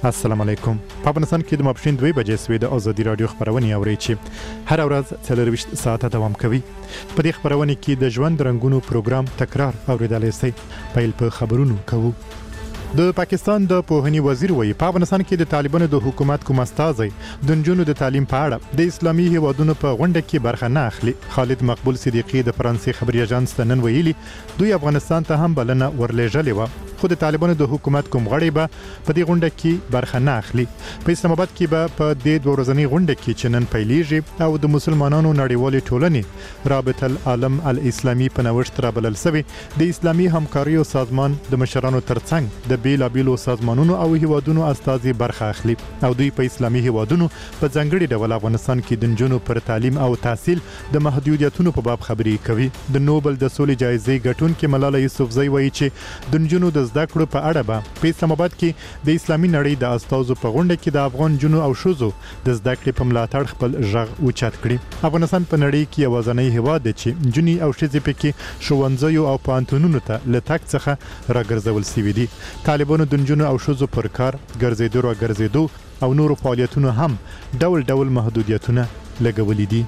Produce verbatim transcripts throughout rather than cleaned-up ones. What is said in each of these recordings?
السلام علیکم. په افغانستان کې د ماپښین دوه بجې سوي د ازادي رادیو خبرونه اوري چې هر ورځ څلور ساعته دوام کوي. په دې خبرونه کې د ژوند رنگونو پروګرام تکرار اوریدلای شئ. پیل په خبرونو کوو. د پاکستان د پوهنې وزیر وایي په افغانستان کې د طالبانو د حکومت کوم استازي د نجونو د تعلیم په اړه د اسلامي هیوادونو په غونډه کې برخه نه اخلي. خالد مقبول صدیقی د فرانسې خبري اژانس ته نن ویلي دوی افغانستان ته هم بلنه ورلېږلې و، خو د طالبانو د حکومت کوم غړي به په دې غونډه کې برخه نه اخلي. په اسلام آباد کې به په دې دوه ورځنۍ غونډه کې چې نن پیلېږي او د مسلمانانو نړیوالې ټولنې رابطه العالم الاسلامي په نوښت رابلل شوی د اسلامي همکاریو سازمان د مشرانو ترڅنګ د بیلابیلو سازمانونو او هیوادونو استازي برخه اخلي او دوی په اسلامي هیوادونو په ځانګړي ډول افغانستان کې د نجونو پر تعلیم او تحصیل د محدودیتونو په باب خبرې کوي. د نوبل د سولې جایزې ګټونکې ملاله یوسفزۍ وایي چې د نجونو د زده کړو په اړه به په اسلام آباد کې د اسلامي نړۍ د استازو په غونډه کې د افغان جنو او شوزو د زده کړې په ملاتړ خپل ژغ اوچت کړي. افغانستان په نړۍ کې یوازینی هیواد دی چې جنې او ښځې پکې ښوونځیو او پوهنتونونو ته له تګ څخه راګرځول شوي دي. طالبانو د نجونو او ښځو پر کار ګرځېدو را ګرځېدو او نورو فعالیتونو هم ډول ډول محدودیتونه لګولي دي.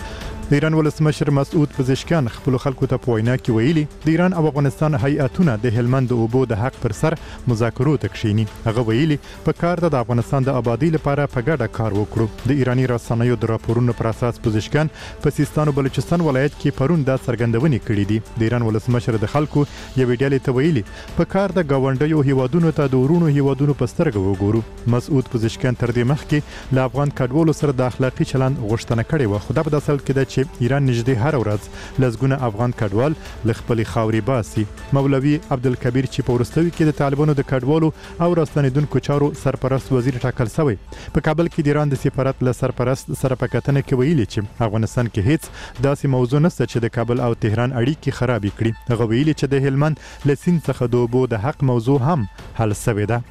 د ایران ولسمشر مسعود پزشکیان خپل خلکو ته په وینا کې ویلي د ایران او افغانستان هیئتونه د هلمند د اوبو د حق پر سر مذاکرو ته کښینی. هغه ویلي په کار د افغانستان د آبادی لپاره په ګډه کار وکړو. د ایرانی رسنیو د راپورونو پر اساس پزشکیان په سیستان او بلوچستان ولایت کې پرون د څرګندونې کړې دي. د ایران ولسمشر د خلکو یوې ډلې ته ویلي په کار د گاونډیو هیوادونو ته د ورونو هیوادونو په سترګه وګورو. مسعود پزشکیان تر دې مخکې له افغان کډوالو سره د اخلاقی چلند غوښتنه کړې و، خو دا په اصل کې د ایران نږدې هر ورځ لزګونه افغان کډوال ل خپل خاوري باسي. مولوي عبدالکبیر چې په ورستوي کې د طالبانو د کډوالو او راستنیدونکو چارو سرپرست وزیر ټاکل شوی، په کابل کې د ایران د سفارت له سرپرست سره په کتنه کې ویلي چې افغانستان کې هیڅ داسې موضوع نشته چې د کابل او تهران اړیکې خراب کړي. هغه ویلي چې د هلمند له سیند څخه د اوبو د حق موضوع هم حل شوی ده.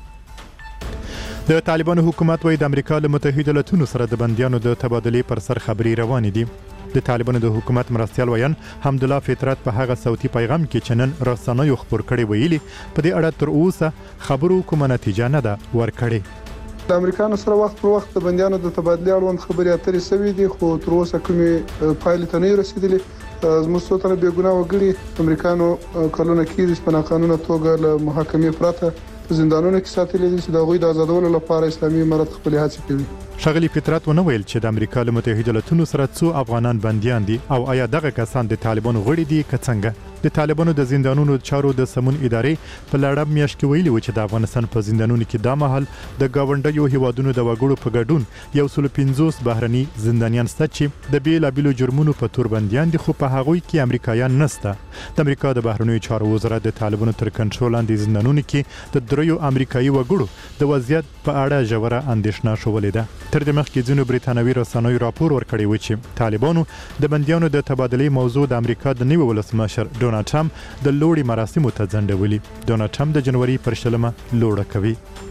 د طالبانو حکومت وایي د امریکا له متحده ایالاتونو سره د بندیانو د تبادلې پر سر خبري روانې دي. د طالبانو د حکومت مرستیال ویان حمدالله فطرت په هغه صوتي پیغام کې چې نن رسنیو خبر کړي ویلي په دې اړه تر اوسه خبرو کومه نتیجه نه ده ورکړې. د امریکانو سره وخت پر وخت د بندیانو د تبادلې اړوند خبرې اترې شوې دي، خو تر اوسه کومې پایلې ته نه رسیدلې. زموږ څو تنه بې ګناه وګړي امریکانو کلونه کېږي په ناقانونه توګه له محاکمې پرته زندانونو کې ساتلي دي چې د هغوی د آزادولو لپاره اسلامي امارت خپلې هڅې کوي. ښاغلي فطرت ونه ویل چې د امریکا له متحده ایالاتونو سره څو افغانان بندیان دي او آیا دغه کسان د طالبانو غړي دي که څنګه. د طالبانو د زندانونو چارو د سمون ادارې په لړم میاشت کې ویلي و چې د افغانستان په زندانونو کې دا مهال د گاونډیو هیوادونو د وګړو په ګډون یو سل پنځوس بهرني زندانیان شته چې د بیلابیلو جرمونو په تور بندیان دي، خو په هغوی کې امریکایان نشته. د امریکا د بهرنیو چارو وزارت د طالبانو تر کنټرول لاندې زندانونو کې د دریو امریکایي وګړو د وضعیت په اړه ژوره اندېښنه شولې ده. تر دې مخکې ځینو برېټانوي رسنیو راپور ورکړی و چې طالبانو د بندیانو د تبادلې موضوع د امریکا د نوي ولسمشر ډونالډ ټرمپ د لوړې مراسمو ته ځنډولي. ډونالډ ټرمپ د جنوري پر شلمه لوړه کوي.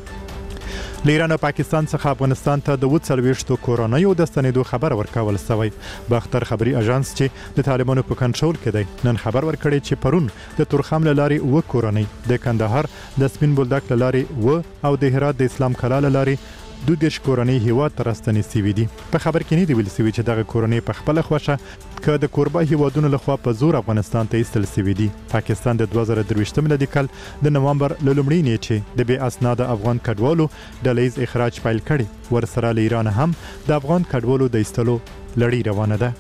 له ایران او پاکستان څخه افغانستان ته د څلوېښتو کورنیو د ستنېدو خبر ورکول شوی. باختر خبري اژانس چې د طالبانو په کنټرول کې دی نن خبر ورکړی چې پرون د تورخم له لارې و کورنۍ، د کندهار د سپین بولدک له لارې و او د هرات د اسلام کلا له لارې دوه دیرش کورنۍ هیواد ته راستنې شوي دي. په خبر کې نه دی ویل شوي چې دغه کورنۍ په خپله خوښه که د کوربه هیوادونو لخوا په زور افغانستان ته ایستل شوي دي. پاکستان د دوه زره درویشتم میلادي کال د نومبر له لومړۍ نیټې د بې اسناده افغان کډوالو ډله ییز اخراج پیل کړی. ورسره له ایران هم د افغان کډوالو د ایستلو لړۍ روانه ده.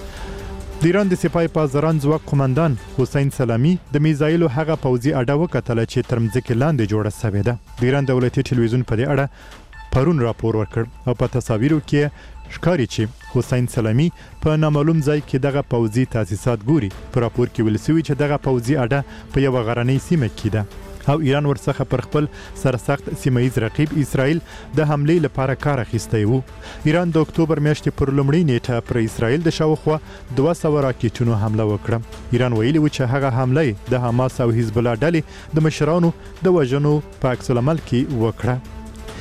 د ایران د سپاه پاسداران ځواک قومندان حسین سلامی د میزایلو هغه پوځي اډه وکتله چې تر مځکې لاندې جوړه شوې ده. د ایران دولتي ټلویزیون په دې اړه پرون راپور ورکړ او په تصاویرو کې ښکاري چې حسین سلامی په نامعلوم ځای کې دغه پوځي تاسیسات ګوري. په راپور کې ویل شوي چې دغه پوځي اډه په یوه غرنۍ سیمه کې ده او ایران ورڅخه پر خپل سرسخت سیمه ییز رقیب اسرائیل د حملې لپاره کار اخیستی و. ایران د اکتوبر میاشتې پر لومړۍ نیټه پر اسرائیل د شاوخوا دوه سوه راکېټونو حمله وکړه. ایران ویلي و چې هغه حمله د حماس او حزب الله ډلې د مشرانو د وژنو په عکس العمل کې وکړه.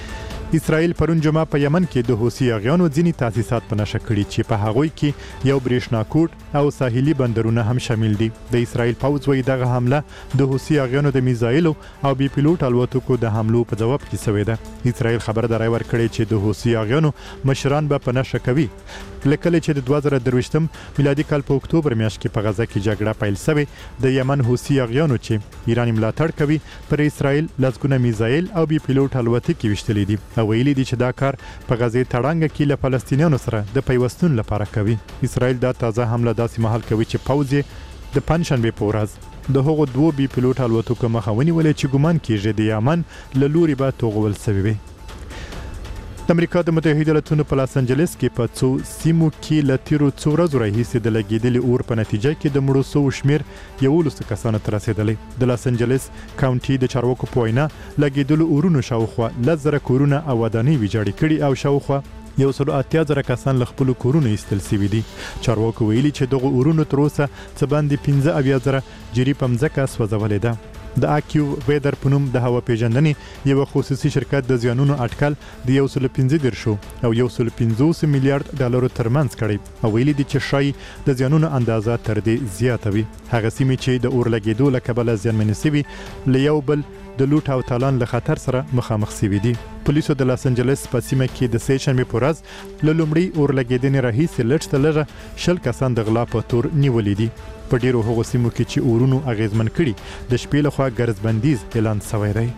اسرائیل پرون جمعه په یمن کې د حوثي اغیانو ځینی تاسیسات په نشه کړي چې په هغوی کې یو برېښنا کوټ او ساحلي بندرونه هم شامل دي. د اسرائیل پوځ وایي دغه حمله د حوثي اغیانو د میزایلو او بي پیلوټ الوتکو د حملو په جواب کې شوې ده. اسرائیل خبرداري ورکړې چې د حوثي اغیانو مشران به په نشه کوي. لکه چې د دوه زره درویشتم میلادي کال په اکتوبر میاشت کې په غزه کې جګړه پیل شوه، د یمن حوثي اغیانو چې ایران ملاتړ کوي پر اسرائیل لاسګونه میزایل او بي پیلوټ الوتکې وشتلې دي او ویلي دي چې دا کار په غزه تړانګ کې له فلسطینیانو سره د پیوستون لپاره کوي. اسرائیل دا تازه حمله داسې مهال کوي چې پوځ د پنځشنبه په ورځ د هغو دوه بي پیلوټ الوتکو مخه ونیولې چې ګومان کیږي د یمن له لوري به توغول شوی وي. د امریکا د متحده ایالاتونو په لاس انجلس کې په څو سیمو کې له تیرو څو ورځو راهیسې د لګیدلي اور په نتیجه کې د مړو شوو شمیر یولس کسانو ته رسیدلی. د لاس انجلس کاونټي د چارواکو په وینا لګیدلو اورونو شاوخوا لس زره کورونه او ودانۍ ویجاړې کړي او شاوخوا یو سل اتیا زره کسان له خپلو کورونو ایستل شوي دي. چارواکو ویلي چې دغه اورونو تر اوسه څه باندې پنځه اویا زره جری په مځکه سوځولې ده. د اکیو ویدر په نوم د هوا پیژندنې یو خصوصي شرکت د زیانونو اټکل د یو سل پنځه درشو او یو سل پنځوس میلیارډ ډالرو ترمنځ کړي او ویلي دي چې شای د زیانونو اندازه تر دې زیاته وي. هغه سیمې چې د اور لګیدو له کبله زیانمنې شوي له یو بل د لوټ او تالان له خطر سره مخامخ شوي دي. پولیسو د لاس انجلس په سیمه کې د سه شنبه په ورځ له لومړي اور لګیدنې راهیسې لږ ته لږه شل کسان د غلا په تور نیولې دي. په ډیرو هغو سیمو کې چې اورونو اغیزمن کړي د شپې لخوا ګرځبندیز اعلان شوی دی.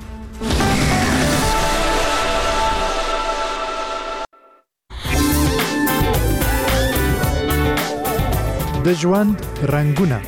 د ژوند رنگونه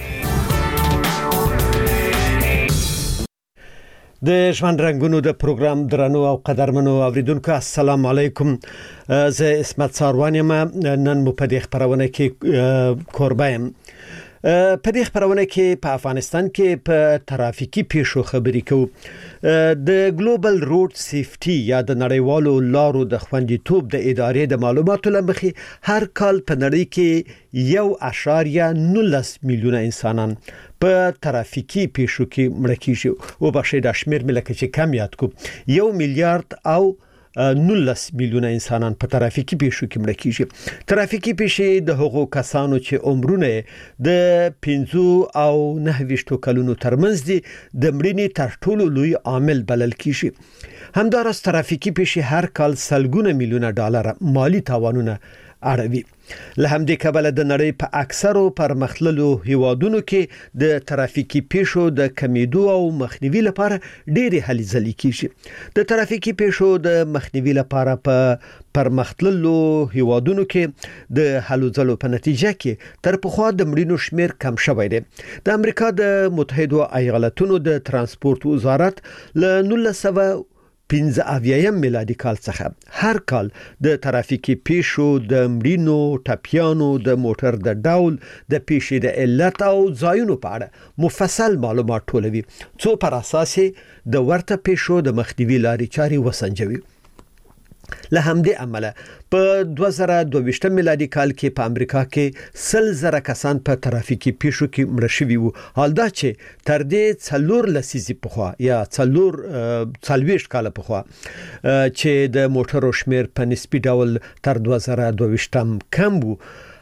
د ژوند رنگونو د پروګرام درنو او قدرمنو اوریدونکو السلام علیکم. زه اسمت ساروان یم. نن مو په دې خبرونه کې کوربه یم. په دې خبرونه کې په افغانستان کې په ترافیکي پیښو خبرې کوو. د ګلوبل روډ سیفټي یا د نړیوالو لارو د خوندیتوب د ادارې د معلوماتو لمخې هر کال په نړۍ کې یو اشاریه نولس میلیونه انسانان په ترافیکي پیښو کې مړه کیږي او بخښي د شمیر ملکه چې کم یاد کو یو میلیارډ او نولس میلیونه انسانان په ترافیکي پیښو کې مړه کیږي. ترافیکي پیښې د هغو کسانو چې عمرونه د پنځه او نهه ویشت کلونو ترمنځ دي د مړینې تر ټولو لوی عامل بلل کیږي. همداراز ترافیکي پیښې هر کال سلګونه میلیونه ډالر مالی تاوانونه اړوي. له همدې کبله د نړۍ په اکثرو پرمختللو هیوادونو کې د ترافیکي پیښو د کمیدو او مخنیوي لپاره ډېری هلې ځلې کیږي. د ترافیکي پیښو د مخنیوي لپاره په پرمختللو هیوادونو کې د هلو ځلو په نتیجه کې تر پخوا د مړینو شمیر کم شوی دی. د امریکا د متحده ایالاتونو د ترانسپورت وزارت له نولس سوه پنځه اویایم میلادي کال څخه هر کال د ترافیکي پیښو د مړینو ټپیانو د موټر د ډول د پیښې د علت او ځایونو په اړه مفصل معلومات ټولوي څو پر اساس د ورته پیښو د مخنیوي لارې چارې وسنجوي. له همدې عمله په دوه زره دوه ویشتم میلادي کال کې په امریکا کې سل زره کسان په ترافیکي پیښو کې مړه شوي وو. حال دا چې تر دې څلور لسیزې پخوا یا څلور څلوېښت کاله پخوا چې د موټرو شمیر په نسبي ډول تر دوه زره دوه ویشتم کم وو،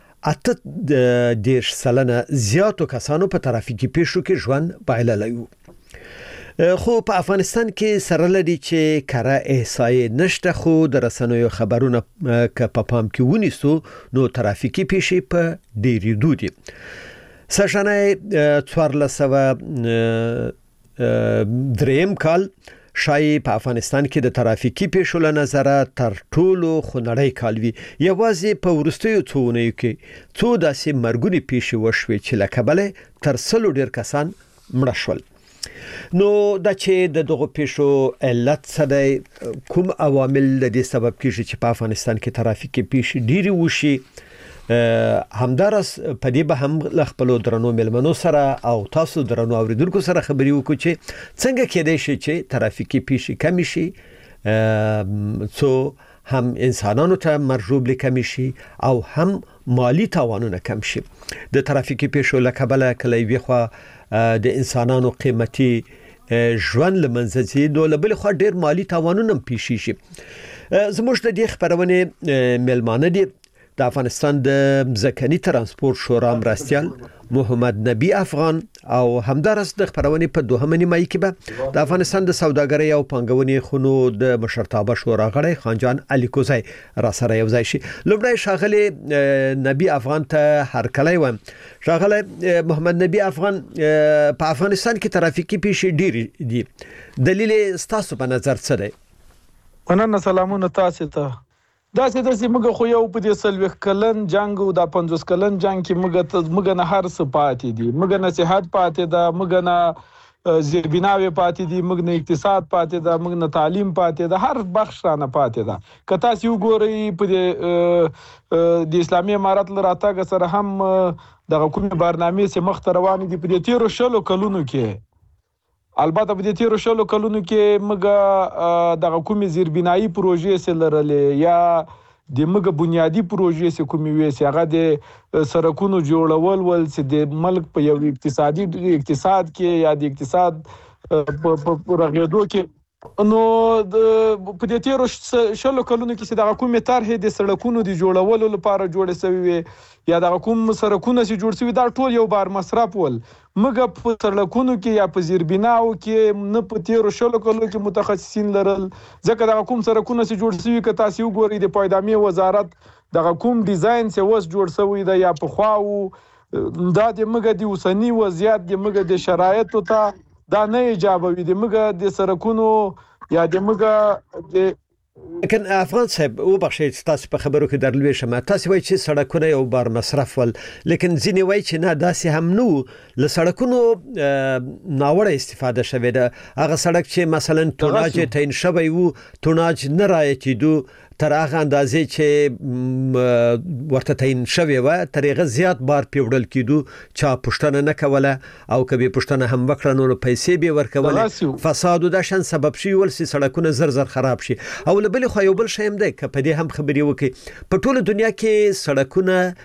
اته دېرش سلنه زیاتو کسانو په ترافیکي پیښو کې ژوند بایللی وو. خو په افغانستان کې سره لري چې کره احصایې نشته، خو د رسنیو خبرونه که په پام کې ونیسو نو ترافیکي پیښې په ډېرېدو دي. سږنی څوارلس سوه درېیم کال شایي په افغانستان کې د ترافیکي پیښو له نظره تر ټولو خونړی کال وي. یوازې په وروستیو څو اونیو کې څو داسې مرګونې پیښې وشوې چې له کبله تر سلو ډېر کسان مړه شول. نو دا چې د دغه پیښو علت څه دی، کوم عوامل د دې سبب کیږي چې په افغانستان کې ترافیکي پیښې ډېرې وشي، همداراز په دې به هم له خپلو درنو مېلمنو سره او تاسو درنو اوریدونکو سره خبرې وکړو چې څنګه کېدای شي چې ترافیکي پیښې کمې شي، څو هم انسانانو ته مرجوب کم شي او هم مالی تاوانونه کم شي. د ترافیکي پیښو له کبله کله یوې خوا د انسانانو قیمتي ژوند لمنځه ځي نو له بل خوا ډیر مالی تاوانونه پیښ شي. زموږ د دې خبرونه ملمانه دي د افغانستان د ځمکني ترانسپورت شورا مرستیال محمد نبی افغان او همدارس د خبرونه په دوهمه نیمایي کې به د افغانستان د سوداګرۍ او پنګونې خونو د مشرتابه شورا غړی خانجان علي کوزی را سره یو ځای شي. لومړی شاغلی نبی افغان ته هرکلی وایم. شاغلی محمد نبی افغان په افغانستان کې ترافیکي پیښې ډېرې دي، دلیل ستاسو په نظر څه دی؟ مننه، سلامونه تاسو ته. دا چې د سیمه خو یو په دې سلوخ کلن جنگ او د پنځوس کلن جنگ کې موږ موږ نه هر څه پاتې دي، موږ نه صحت پاتې ده، موږ نه زیربناوي پاتې دي، موږ نه اقتصاد پاتې ده، موږ نه تعلیم پاتې ده، هر بخش نه پاتې ده. که تاسو وګورئ په دې د اسلامي امارت لراتګ سره هم د حکومت برنامې سه مخ روان دي په دې تیرو شلو کلونو کې. البته په دې تیرو شلو کلونو کې موږ د حکومت زیربنایي پروژې سره لرلې یا د موږ بنیادی پروژې سره کومې وې چې هغه د سړکونو جوړول ول چې د ملک په یو اقتصادي اقتصاد کې یا د اقتصاد په رغېدو کې. نو د په دې تیرو شلو کلونو کې چې د حکومت طرحې د سړکونو د جوړولو لپاره جوړې شوې وي یا د حکومت سړکونه چې جوړ شوي دا ټول یو بار مصرف ول. موږ په سړکونو کې یا په زیربناو کې نه په تیرو شلو کلونو کې متخصصین لرل، ځکه د حکومت سړکونه چې جوړ شوي که تاسو وګورئ د پایدامي وزارت د حکومت ډیزاین چې وس جوړ شوی دی یا په خواو دا د موږ د اوسنی وضعیت د موږ د شرایطو ته دا نه ایجابوي، د موږ د سړکونو یا د موږ د لیکن افغان صاحب وبخښئ تاسو په خبرو کې درلوي شمه تاسو وایي چې سړکونه یو بار مصرف ول، لیکن ځینې وایي چې نه داسې هم نو له سړکونو ناوړه استفاده شوې ده. هغه سړک چې مثلا توناج تعین شوی وو توناج نه رایټېدو تر هغه اندازې چې ورته تعین شوی و تر هغه زیات بار پیوړل کېدو چا پښتنه نه کوله او کبي پښتنه هم وکړه نو پیسې به ورکول فساد د شان سبب شي ول سي سړکونه زر زر خراب شي. او بل خو یو بل شیم دی که په دې هم خبرې وکړي په ټوله دنیا کې سړکونه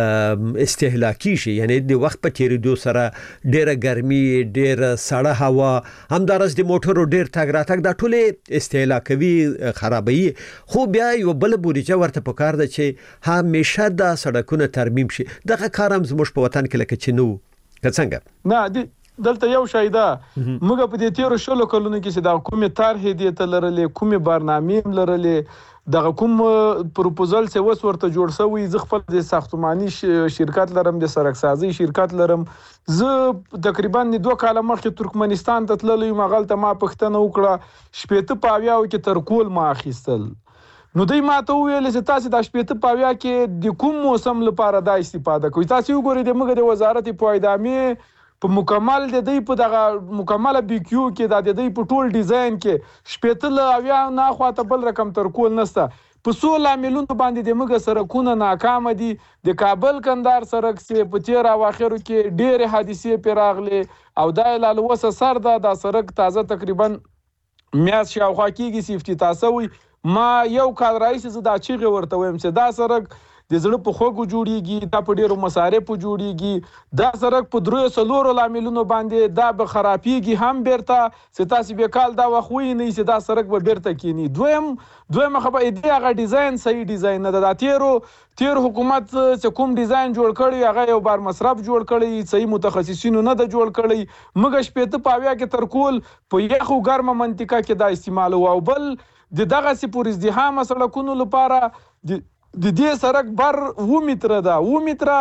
استهلاکي شي، یعنی د وخت په تیریدو سره ډیره ګرمي ډیره سړه هوا همدارس د موټرو ډیر تګ راتګ دا ټول استهلاکوي خرابوي. خو بیا یو بل بودیجه ورته پکار ده چې همیشه دا سړکونه ترمیم شي. دغه کار هم زموږ په وطن کې لکه چې نو که څنګه نه دی. دلته یو شای ده موږ په دې تیرو شلو کلونو کې چې د حکومت طرحې دي ته لرلې کومې برنامې لرلې د کوم پروپوزل چې وس ورته جوړ شوی ز خپل د ساختماني شرکت لرم د سرکسازي شرکت لرم. زه تقریبا دوه کاله مخکې ترکمنستان ته تللی مغلته ما پښتنه وکړه شپېته پاویاو کې تر کول ما اخیستل. نو دوی ماته ویل چې تاسو د شپېته پاویا کې د کوم موسم لپاره دا استفاده کوئ. تاسو وګورئ د موږ د وزارت پایدامي په مکمل د دې په دغه مکمله بي کیو کې د دې په ټول ډیزاین کې شپېته لا نه خواته بل رقم تر کول نسته. په څو لاملونو باندې د موږ سړکونه ناکام دي. د کابل کندهار سړک سي په تیر او اخرو کې ډېر حادثې پیراغلي او د لاله وسه سر د سړک تازه تقریبا میاس شاوخوا کېږي سیفټي تاسو ما یو کال راځي زه دا چیغه ورته ویم چې دا سړک د زړه په خوګو جوړیږي، دا په ډیرو مصارفو جوړیږي، دا سړک په درو سلورو لاملونو باندې دا به خرابېږي هم بیرته چې تاسو به کال دا وخوي نه چې دا سړک به بیرته کینی. دویم دویم خبره دې هغه ډیزاین صحیح ډیزاین نه ده. تیرو تیر حکومت چې کوم ډیزاین جوړ کړی هغه یو بار مصرف جوړ کړی، صحیح متخصصینو نه ده جوړ کړی. موږ شپېته پاویا کې تر کول په یخو ګرمه منطقه کې دا استعمال او بل د دغه سي پور ازدحام سړکونو لپاره د دې سړک بر و متره ده و متره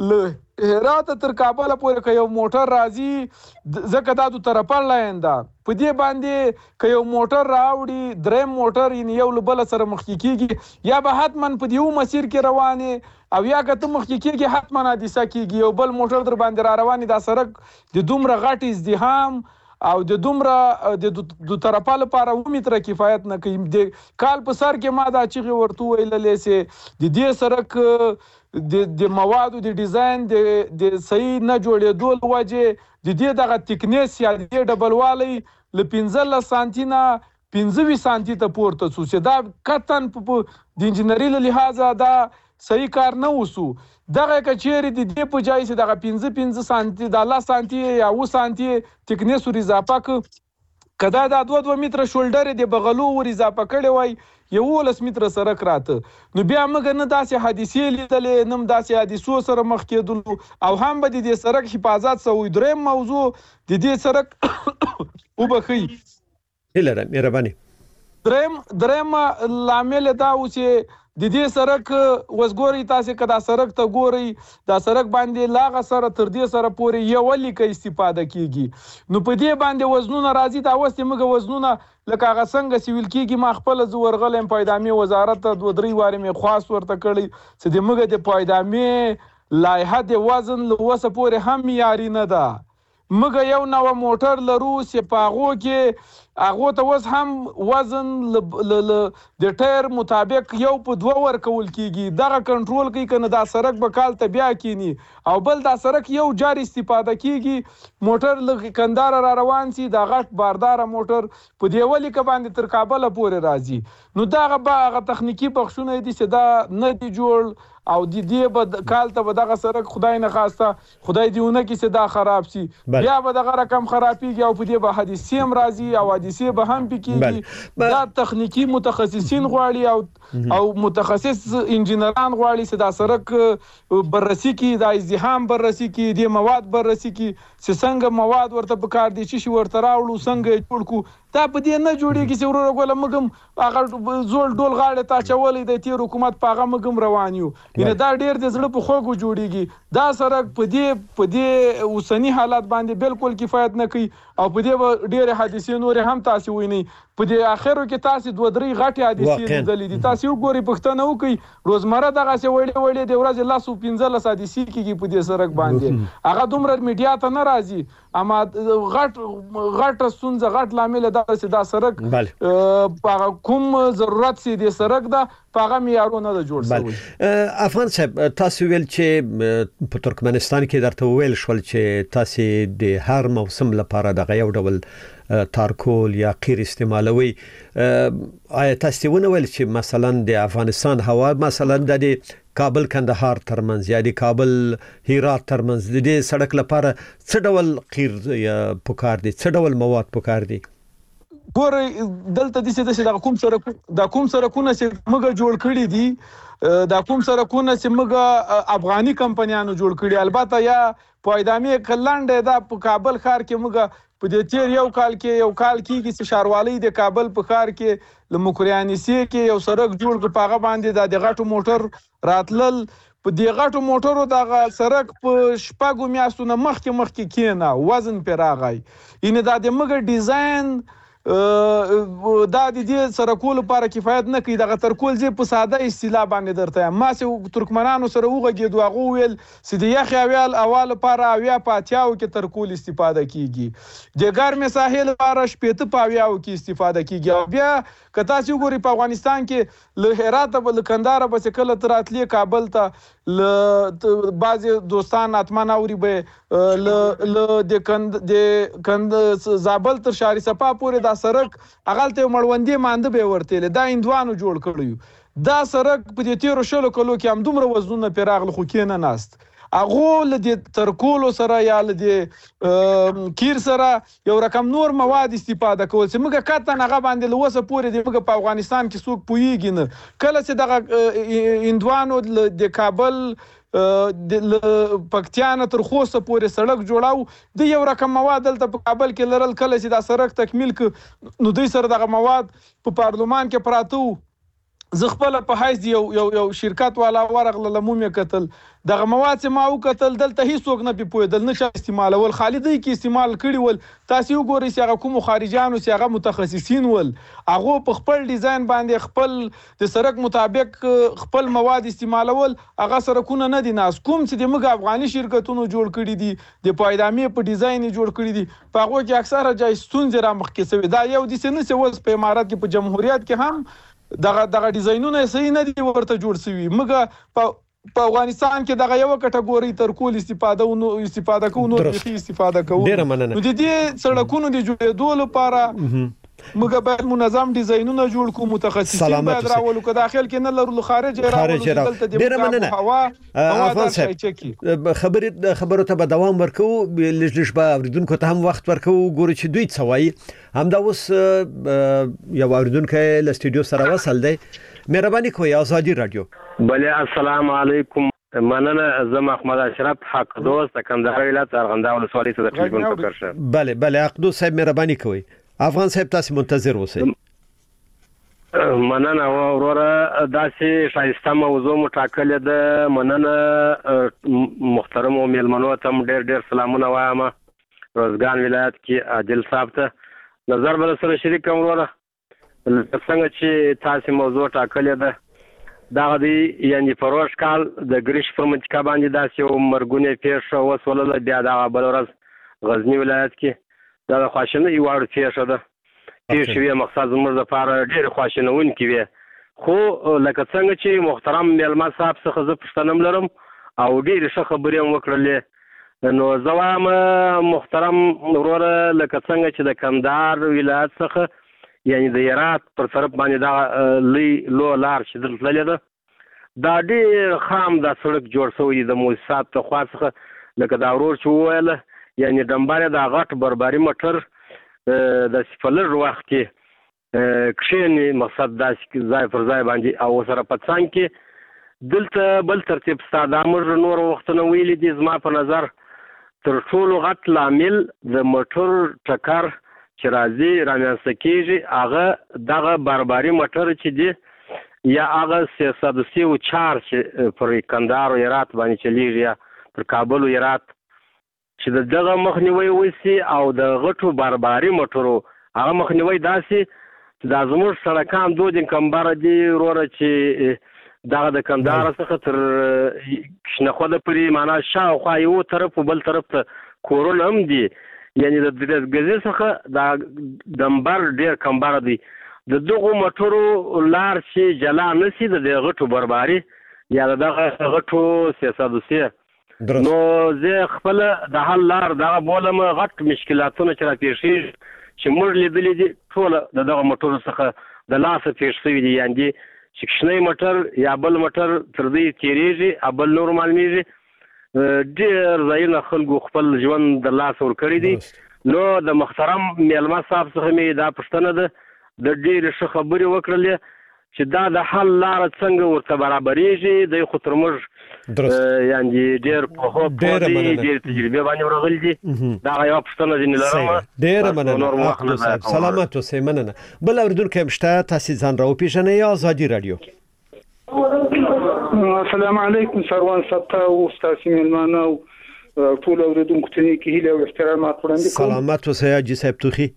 له هرات تر کابل پورې که یو موټر راځي ځکه دا د طرفه لاین ده په دې باندې که یو موټر راوړي دریم موټر یو له بل سره مخکې کېږي یا به حتما په دې مسیر کې روانې او یا که ته مخکې کېږي حتما حادثه کېږي یو بل موټر در باندې را روانې دا سړک د دومره غټ ازدحام او د دومره د طرفه لپاره و متره کفایت نه کوي. د کال په سر کې ما دا چیغې ورته ویللې چې د دې سړک د د موادو د ډیزاین د د صحیح نه جوړېدو له وجې د دې دغه تکنیس یا د ډبلوالی له پنځلس سانتي نه پنځه ویشت سانتي ته پورته څو چې دا قطعا د انجینري له لحاظه دا صحیح کار نه وسو. دغه کچېرې د دې په ځای چې دغه پنځه پنځه سانتي د الله سانتي یا و سانتي تکنیس ور اضافه ک کدا دا دوه دوه متره شولډر دی بغلو ور اضافه کړي وای یولس متره سرک راته نو بیا موږ نه داسې حادثې لیدلې نم داسې حادثو سره مخ کېدلو او هم به د دې سرک حفاظت سوی. دریم موضوع د دې سرک وبخي هلره مهرباني دریم دریم لامل دا و چې د دې سرک وسګوري تاسو کدا سرک ته ګوري دا سرک باندې لاغه سره تر دې سره پورې یو لیکه استفاده کیږي نو په دې باندې وزنونه راځي دا وسته موږ وزنونه لکه هغه څنګه سیویل کیږي ما خپل زورغلم پایدامي وزارت ته دوه درې واره مې خاص ورته کړی چې د موږ د پایدامي لایحه د وزن لوسه پورې هم معیاري نه ده. موږ یو نو موټر لرو چې پاغو کې هغه ته وس هم وزن د ټایر مطابق یو په دوه ور کول کیږي دغه کنټرول کوي کنه دا سرک به کال ته بیا کینی او بل دا سرک یو جاری استفاده کیږي موټر لږ کندار را روان سي دا غټ باردار موټر په دیولې ک باندې تر کابل پورې راځي نو دغه به تخنیکی بخښونه دي چې دا نه دی جوړ او د دې به کال ته به دغه سرک خدای نه خواسته خدای دیونه کې چې دا خراب سي بیا به دغه رقم خرابيږي او په دې به حادثې هم راځي او حادثې به هم پکېږي دا تخنیکی متخصصین غواړي او او متخصص انجینران غواړي چې دا سرک بررسي کې دا ازدحام بررسي کې د مواد بررسي کې چې څنګه مواد ورته پکار دي چې ورته راوړو څنګه جوړ کو دا په دې نه جوړیږي چې ورور غوله مګم هغه زول ډول غاړه تا چولې د تیر حکومت پاغه مګم روان یو ینه دا ډیر د زړه په خوګو جوړیږي دا سرک په دې په دې اوسنی حالات باندې بالکل کفایت نه کوي او په دې ډیر حادثې نور هم تاسو ویني په دې اخرو کې تاسو دوه درې غټي حادثې لیدلې دي تاسو وګورئ پښتنه وکي روزمره دغه څه وړې وړې د ورځې لاس او پنځه حادثې کیږي په دې سرک باندې هغه دومره میډیا ته نه راځي اما غټ غټ سنځ غټ لامل دا چې دا سرک په کوم ضرورت سي د سرک دا پاغه معیارونه د جوړ شوی. افغان صاحب تاسو ویل چې په ترکمنستان کې درته ویل شول چې تاسو د هر موسم لپاره د یو ډول تارکول یا قیر استعمالوي آیا تاسو ونه ویل چې مثلا د افغانستان هوا مثلا د کابل کندهار ترمنځ یا د کابل هرات ترمنځ د دې سړک لپاره څه ډول قیر یا پکار دي څه ډول مواد پکار دي ګورئ دلته د څه د کوم سره د کوم سرکونه چې موږ جوړ کړی دي د کوم سرکونه چې موږ افغاني کمپنیانو جوړ کړی البته یا پایدامي کلنډه دا په کابل ښار کې موږ په دې تیر یو کال کې یو کال کېږي چې ښاروالۍ د کابل په ښار کې له مکریانسي کې یو سرک جوړ کړ پاغه باندې د غټو موټر راتلل په دې غټو موټرو د سرک په شپږو میاشتو نه مخکې مخکې کېنه وزن پر راغی ان دا د موږ ډیزاین دا د دې سرکول لپاره کفایت نه کوي دغه ترکول زی په ساده اصطلاح باندې درته ما سه ترکمنانو سره وغږیدو هغه ویل چې د یخ اویل اول لپاره اویا پاتیاو کې ترکول استفاده کیږي د ګرمه ساحل لپاره شپته پاویاو کې استفاده کیږي او بیا کته چې وګوري په افغانستان کې له هرات بل کندهار بس کله تراتلی کابل ته ل بعض دوستان اتمن اوري به ل د کند د کند زابل تر شاری صفا پورې دا سرک اغلته مړوندې مانده به ورته دا اندوانو جوړ کړیو دا سرک په دې تیر شلو کلو کې هم دومره وزنونه پیراغله خو کې نه ناست اغه ل دې ترکولو سره یا ل دې کیر سره یو رقم نور مواد استفاده کول چې موږ کاته نه باندې لوسه پورې د موږ په افغانستان کې څوک پویږي نه کله چې دغه اندوانو د کابل د پکتیانه تر خوسته پورې سړک جوړاو د یو رقم مواد دلته په کابل کې لرل کله چې دا سړک تکمیل ک نو دوی سره دغه مواد په پارلمان کې پراتو زه خپل په حیث یو یو یو شرکت والا ورغله لمومه قتل دغه مواد چې ما وکتل دلته هیڅوک نه پیپویدل نشه استعمالول خالدی کې استعمال کړي ول تاسو وګورئ چې هغه کوم خارجانو چې هغه متخصصین ول هغه په خپل ډیزاین باندې خپل د سرک مطابق خپل مواد استعمالول هغه سرکونه نه دي ناس کوم چې د موږ افغاني شرکتونو جوړ کړي دي د پایدامي په ډیزاین جوړ کړي دي په هغه کې اکثره جای ستونزې را مخ کې سوي دا یو د سنې څه وس په امارات کې په جمهوریت کې هم دغه دغه ډیزاینونه صحیح نه دي ورته جوړ شوی موږ په په افغانستان کې دغه یو کټګوري ترکول استفاده او استفاده کوو نو استفاده کوو ډیر مننه نو د دې سړکونو د جوړېدو لپاره موږ باید منظم ډیزاینونه جوړ کوو، متخصصین باید راولو، که داخل کې نه لرو خارج راولو، دلته د ډیره هوا هوا صاحب خبرې خبرو ته به دوام ورکو، لږ لږ به اوریدونکو ته هم وخت ورکو، ګورو چې دوی څه وایي. همدا اوس یو اوریدونکی له سټوډیو سره وصل دی. مهرباني کوئ ازادي رادیو. بله السلام علیکم. مننه، زه محمد اشرف حق دوست د کندهار ولایت ارغنداو ولسوالۍ څخه ټلیفون وکړم. بله بله حق دوست صاحب مهرباني کوئ. افغان صاحب تاسو منتظر اوسئ. مننه وروره، داسې ښایسته موضوع مو ټاکلې ده. مننه محترمو میلمنو ته ډېر ډېر سلامونه وایم. روزګان ولایت کې عادل صاحب ته نظر به سره شریک کوم. وروره څنګه چې تاسو موضوع ټاکلې ده دا دی، یعنی پروش کال د ګریش پر منطقه باندې داسې یو مرګونی پیښه وسوله. بیا دا بل ورځ غزنی ولایت کې دا د خواشینۍ وړ پیښه ده. پیښه وی مقصد زموږ لپاره ډېر خواشینونکې وي، خو لکه څنګه چې محترم میلمه صاحب څخه زه پوښتنه لرم او ډېرې ښه خبرې هم وکړلې، نو زه وایم محترم وروره، لکه څنګه چې د کندهار ولایت څخه یعنی د هرات پر طرف باندې دا لوی لو لار چې دلته تللې ده، دا ډېر خام دا سړک جوړ شوی د موسسات ته خوا څخه. لکه دا ورور چې وویله، یعنی ډمبار دا غټ بربري موټر د سپلر وخت کې کښیني، مقصد داسې ځای پر ځای باندې او سره په څنګ کې دلته بل ترتیب ستا دا موږ نور وختونه ویلي دي. زما په نظر تر ټولو غټ لامل د موټر ټکر چې راځي رامنځته کېږي هغه دغه بربري موټر چې دی، یا هغه سیاست سیو چار چې پر کندهار او هرات باندې چلیږي، یا پر کابل او هرات، چې دغه مخنیوي وسی او د غټو بربري موټرو هغه مخنیوي داسې چې دا زموږ سړکان دوه دي کمبره دي وروره، چې دغه د کندهار څخه تر شنخوده پورې معنا شاوخوا یو طرف او بل طرف ته کورونه هم دي، یعنی د ګزې څخه دا دمبر ډېر کمبره دی. د دغو موټرو لار چې جلا نشي د غټو بربري یا دغه غټو سیاستوسي، نو زه خپل د حل لار دغه بولم غټ مشکلاتونه چې راپېښېږي چې موږ لیدلي دي ټول د دغه موټرو څخه د لاسه پېښ شوي دي، یعنې چې کوچنی موټر یا بل موټر تر دوی تېرېږي او بل نور معلومېږي. ډېر ځایونه خلکو خپل ژوند د لاسه ورکړی دي. نو د محترم میلمه صاحب څخه مې دا پوښتنه ده، د ډېرې ښه خبرې وکړلې چې دا د حل لاره څنګه ورته برابرېږي. دی خو تر موږ یعنې ډېر پوهه پوه دي، ډېرې تجربې باندې ورغلي دي. دغه یوه پوښتنه ځینې لرم. ډېره مننه، سلامت اوسئ. مننه. بل اورېدونکی هم شته، تاسې ځان راوپېژنئ. ازادي راډیو. السلام علیکم سروان صاحب ته او ستاسو میلمانه او ټول اوریدونکو ته نیکی هیله او احترامات وړاندې کوم. سلامت اوسئ حاجي صاحب توخي.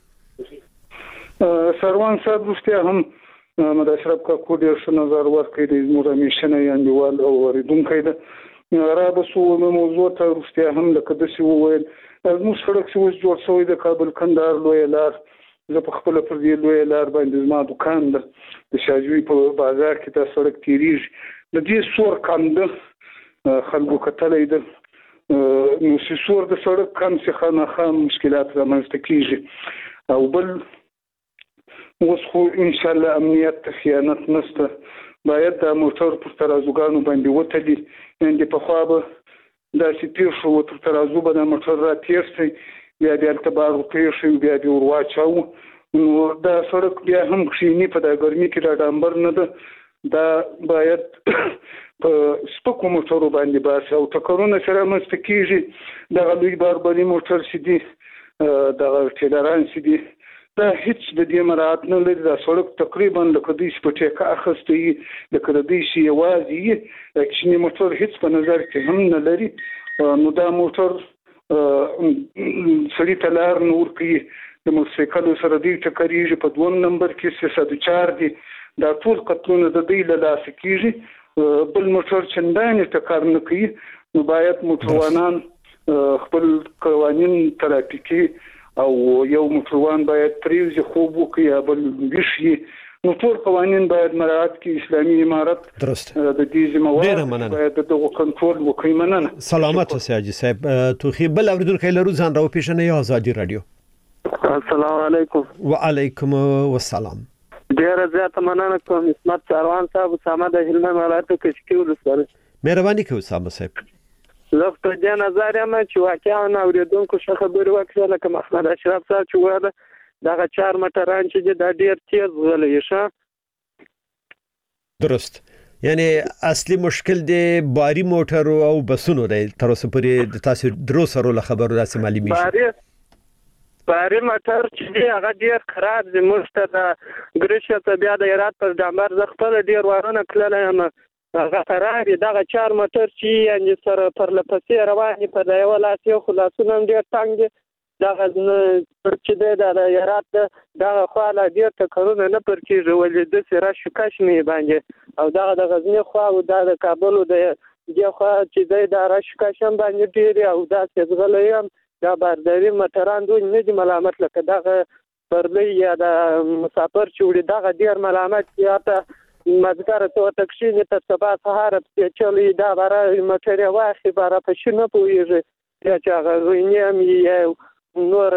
سروان صاحب رښتیا هم محمد اشرف کاکو ډېر ښه نظر ورکړی دی، زموږ همیشنی انډیوال او اوریدونکی ده. را به سو موضوع ته رښتیا هم لکه داسې وویل، زموږ سړک چې اوس جوړ شوی د کابل کندهار لویه لار، زه په خپله پر دې لویه لار باندې زما دوکان ده د شاجوي په بازار کې دا سړک تېرېږي. د دې سور کنده خلکو کتلی ده، نو چې سور د سړک کم چې خامخا مشکلات رامنځته کېږي. او بل اوس خو انشاءالله امنیت ته خیانت نشته، باید دا موټر پر ترازوګانو باندې وتلي، یعنې پخوا به داسې پېښه وه تر ترازو به دا موټر را تېر شي، بیا بیا هلته بار وپېښوي، بیا بیا ور واچوو، نو دا سړک بیا هم کښېني په دا ګرمي کې دا ډامبر نه ده، دا باید په سپکو موټرو باندې باسي. او ټکرونه چې رامنځته کېږي دغه لوی باربري موټر چې دي، دغه ټیلران چې دي، دا هیڅ د دې مراعات نه لري. دا سړک تقریبا لکه دوی چې په ټیکه اخیستی وي، لکه د دوی چې یوازې وي، کوچني موټر هیڅ په نظر کې هم نه لري. نو دا موټر سړي ته لار نه ورکوي، د موټرسایکلو سره دوی ټکرېږي، په دویم نمبر کې سه سوه چار دي، دا ټول قتلونه د دوی له لاسه کېږي. بل موټر چندانې ټکر نه کوي. نو باید موټروانان خپل قوانین ترافیکي او یو موټروان باید پریوزي خوب وکړي یا بل ویښ وي، نو ټول قوانین باید مراعات کړي. اسلامي امارت د دې ذمہوار باید دغه کنټرول وکړي. مننه. سلامت اوسئ حاجي صاحب توخي. بل اورېدونکی لرو، ځان راوپېژنئ. ازادي راډیو. السلام علیکم. وعلیکم السلام. ډیر زیات مننه کوم اسمت سروان صاحب ساده د هلمند ولایت کشکی ولسوالۍ. مهرباني کوم اسامه صاحب. زه په دې نظر یم چې واقعا اوریدونکو څخه خبرې وکړه لکه محمد اشرف صاحب چې وایي دغه چار موټران چې د ډیر تیز غلي شه. درست. یعنی اصلي مشکل دی باری موټر او بسونو دی تر اوسه پورې د تاسو درو سره له خبرو داسې معلومي شي. باری موټر چې دی هغه ډیر خراب دی. موږ ته د ګریشیا ته بیا د هرات پر ډامبر ز خپل ډیر وارونه کړل یم هغه خراب دی. دغه چار موټر چې یعنی سره پر لپسې رواني په یو لاس یو خلاصونه ډیر تنګ دی. دغه چې دی د هرات دغه خواله ډیر ټکرونه نه پر کېږي ولې د سره شکاش نه باندې او دغه د غزنی خوا او د کابل د دغه خوا چې دی د راشکاش هم باندې ډیر او د څغلې دا بارداري موټران دوی نه دي ملامت لکه دغه پرلې یا د مسافر چوړي دغه ډیر ملامت یا ته مزګر ته تکشین ته سبا سهار په چلې دا بار موټر واخی بار په شنو پویږي چې هغه وینم یې نور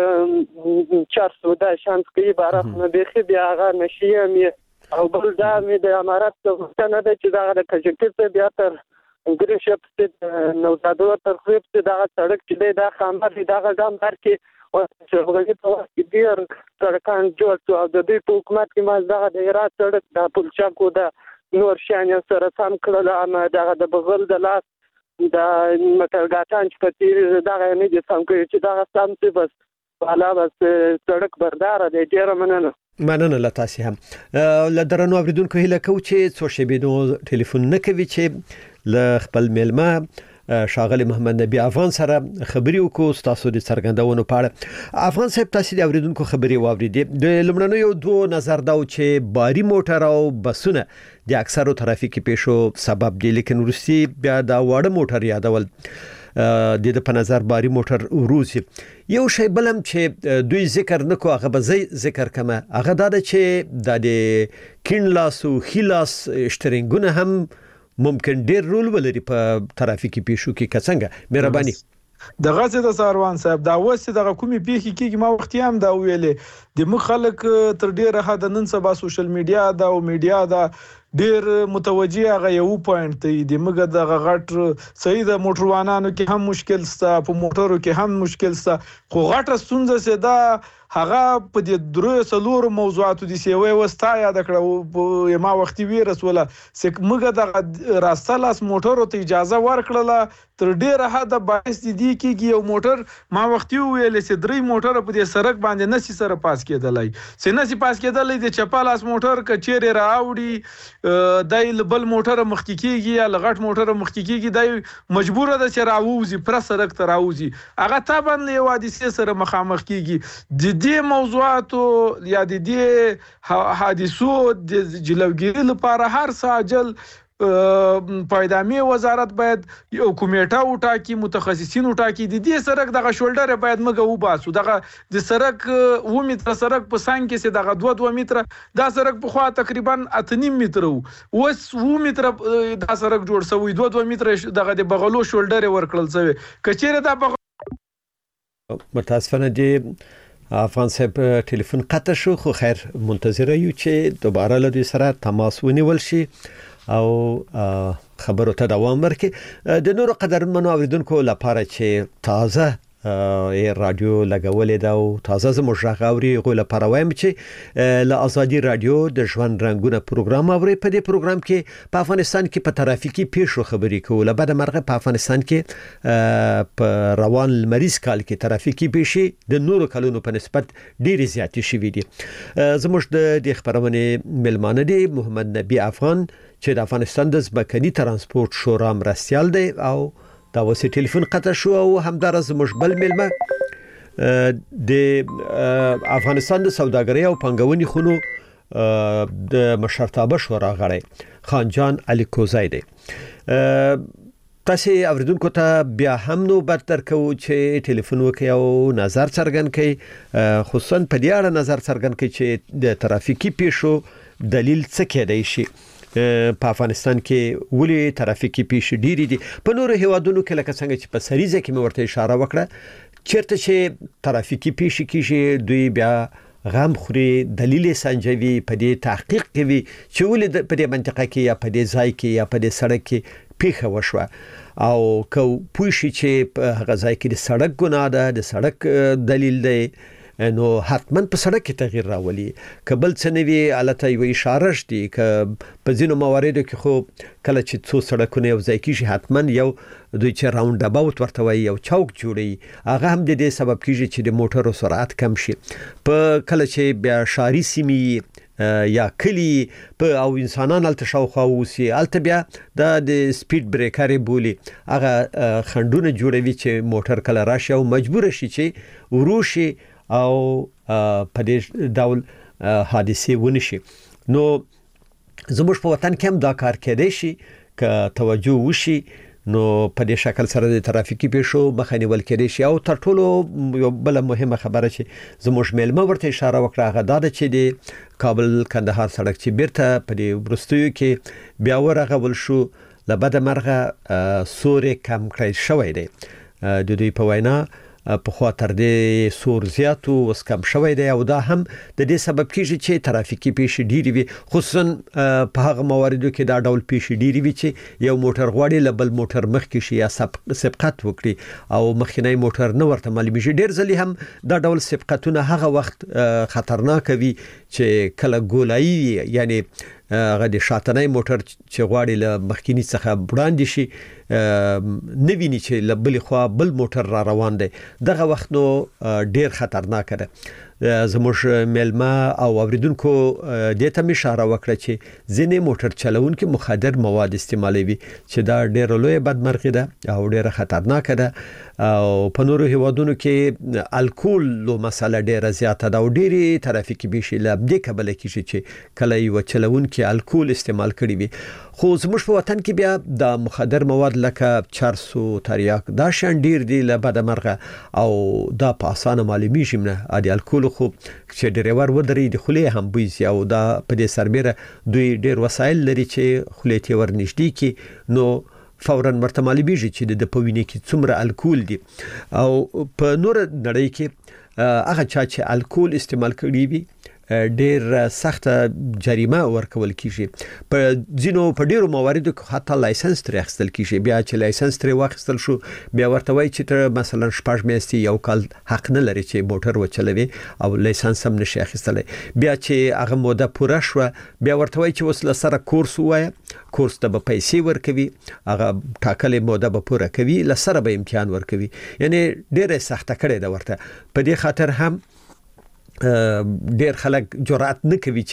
چارسو دا شانس کې بار نه بيخي بیا هغه نشیم او بل دا مې د امارات څخه نه د چې دا د کجکټ بیا تر ګریشیا په نو زادو تر خو په دغه سړک چې دا خامر دی دغه ځم بر کې او چې هغه په وخت ډیر سړکان جوړ شو او د دې په حکومت کې ما دغه د هرات سړک د پلچاکو د نور شان سره سم کړل اما دغه د بغل د لاس د مټرګاتان چې په تیر دغه نه دي سم کوي چې دغه سم څه بس والا بس سړک بردار دی ډیر مننه. مننه له تاسو هم له درنو اوریدونکو هیله کوم چې څو شیبې نو ټلیفون نه کوي چې ل خپل میلمه شاغلی محمد نبی افغان سره خبري وکړو تاسو د څرګندونو په اړه. افغان صاحب تاسو د اوریدونکو خبري واوریدې د لمړنو یو دوه نظر دا چې باری موټر او بسونه د اکثرو ترافیکي پیښو سبب دي لیکن روسي بیا دا وړ موټر یادول د دې په نظر باری موټر روسي یو شی بلم چې دوی ذکر نکو هغه به ذکر کمه هغه دا چې د کینلاس او خلاص اشترینګونه هم ممکن ډیر رول ولري په ترافیکي پیښو کې کڅنګه. مهرباني د غزه د ساروان صاحب دا وسه د کومي پیښې کې ما وخت هم دا ویلې د مخ خلک تر ډیره حد نن سبا سوشل میډیا دا او میډیا دا ډیر متوجه هغه یو پوینټ دی د مګه د غټ صحیح د موټروانانو کې هم مشکل ستا په موټرو کې هم مشکل ستا خو غټه ستونزه سه دا هغه په دې درو سلور موضوعاتو دي سی وای وستا یاد کړو ما وختي وی رسوله سک مګه د راستلاس موټرو ته اجازه ورکړله تر ډیره حد باعث دي کیږي یو موټر ما وختي ویل سي درې موټر په دې سړک باندې نسی سره پاس کېدلای سي نسی پاس کېدلای د چپالاس موټر کچېره راوړي دای بل موټر مخکې کیږي یا لغټ موټر مخکې کیږي دای مجبور ده چې راووزي پر سړک ته راووزي هغه تابن له حادثه سره مخامخ کیږي د دې موضوعاتو یا د دې حادثو د جلوګیری لپاره هر ساجل پایدامي وزارت باید یو کمیټه وټاکي متخصصین وټاکي د دې سړک دغه شولډر باید مګه وباسو دغه د سړک و متر سړک په سان کې سي دغه دوه دوه متر دا سړک په خوا تقریبا اته نیم متر و و متر دا سړک جوړ شوی دوه دوه متر دغه د بغلو شولډر ورکړل شوی کچېره دا بغ متاسفانه دی افغان صاحب ټلیفون قطع شو خو خیر منتظر یو چې دوباره له دې سره تماس ونیول شي او خبرو ته دوام ورکړي. د نورو قدرمنو اوریدونکو لپاره چې تازه ای رادیو لګولې دا او تازه زموږ غاوري غو لپاره وایم چې له ازادي رادیو د ژوند رنگونه پروګرام اوري. په دې پروګرام کې په افغانستان کې په ترافیکي پیښو خبرې کوو. بعد مرغه په افغانستان کې په روان مریض کال کې ترافیکي پیښې د نورو کلونو په نسبت ډېری زیاتې شوې دي. زموږ د خبرونه ملمانه دي محمد نبی افغان چې د افغانستان د ځمکني ترانسپورت شورا مرستيال دی او دا وسی ټلیفون قطع شو او همدار زموږ بل ملمه د افغانستان د سوداګرۍ او پنګونې خونو د مشرتابه شورا غړی خانجان علي کوزای دی. تاسو اوریدونکو ته بیا هم نو بدتر کو چې ټلیفون وکي او نظر څرګند کړي خصوصا په دې اړه نظر څرګند کړي چې د ترافیکي پیښو دلیل څه کېدای شي. په افغانستان کې ولې ترافیکي پیښې ډېری دي په نورو هیوادونو کې لکه څنګه چې په سریزه کې مې ورته اشاره وکړه چیرته چې ترافیکي پیښې کیږي دوی بیا غم خوري دلیل سنجوي په دې تحقیق کوي چې ولې په دې منطقه کې یا په دې ځای کې یا په دې سړک کې پیښه وشوه او کو پوښي چې په هغه ځای کې د سړک ګناه ده د سړک دلیل دی نو حتما په سړک کې تغییر راولي کبل څه نوي الته یو اشاره شتي ک په ځینو مواردو کې خو کله چې څو سړکونه یو ځای کېږي حتما یو دوی چې راوند اباوت ورته وي یو چوک جوړي هغه هم د دې سبب کېږي چې د موټرو سرعت کم شي په کله چې بیا شاري سیمې یا کلی په او انسانان الته شاوخوا اوسي الته بیا د سپیډ بریکر بولی هغه خندونه جوړوي چې موټر کله راشي او مجبور شي چې وروشي او په دې ډول حادثه ونشي نو زموږ په وطن کې هم دا کار کېدای شي ک توجه وشي نو په دې شکل سره د ترافیکي پیښو مخنیول کېدای شي او تر ټولو یو بل مهمه خبره چې زموږ میلمه ورته اشاره وکړه هغه دا ده چې د کابل کندهار سړک چې بیرته په دې ورستیو کې بیا ورغول شو لبد مرغه سورې کم کړی شوی دی د دوی په وینا په خوا تر دې سور زیاتو وس کم شوی دی او دا هم د دې سبب کیږي چې ترافیکي پیښې ډېری وي خصوصا په هغه مواردو کې دا ډول پیښې ډېری وي چې یو موټر غواړي لبل موټر مخ کې شي یا سبقت وکړي او مخینی موټر نه ورته معلومیږي ډېر ځلې هم دا ډول سبقتونه هغه وخت خطرناک وي چې کله ګولایي یعنی هغه د شاتنۍ موټر چې غواړي له مخکینی څخه وړاندې شي نویني چې له بل خوا بل موټر را روان دی دغه وخت نو ډیر خطرناک ده زموږ میلمه او اوریدونکو د ته اشاره وکړه چې ځینې موټر چلونکي مخدر مواد استعمالوي چې دا ډیر لوی بدمرغي ده او ډیر خطرناک ده او په نورو هیوادونو کې الکول لو مسله ډیره زیاته ده او ډیری ترافیکي پیښې له دې کبله کیږي چې کله یو چلونکي الکول استعمال کړي وي خو زموږ په وطن کې بیا د مخدر مواد لکه چرسو تریاک دا شان ډیر دی له بد مرغه او دا په اسانه معلومیږي نه ادي الکول خو چې ډریور ودرې د خولې هم بوي او دا په دې سربېره دوی ډیر وسایل لري چې خولې ته ورنږدې کی نو فورا مرته معلومیږي چې د پوینې کې څومره الکول دي او په نور نړۍ کې هغه چا چې الکول استعمال کړي وي ډیر سخت جریمه ورکول کیږي په ځینو په ډیرو مواردو کې حتی لایسنس ترې اخیستل کیږي بیا چې لایسنس ترې واخیستل شو بیا ورته وایي چې ته مثلا شپږ میاشتې یو کال حق نه لري چې موټر وچلوي او لایسنس هم نشي اخیستلی بیا چې هغه موده پوره شو بیا ورته وایي چې اوس له سره کورس وایه کورس ته به پیسې ورکوي هغه ټاکلې موده به پوره کوي له سره به امتحان ورکوي یعنی ډیره سخته کړې ده ورته په دې خاطر هم ډیر خلک جرأت نه کوي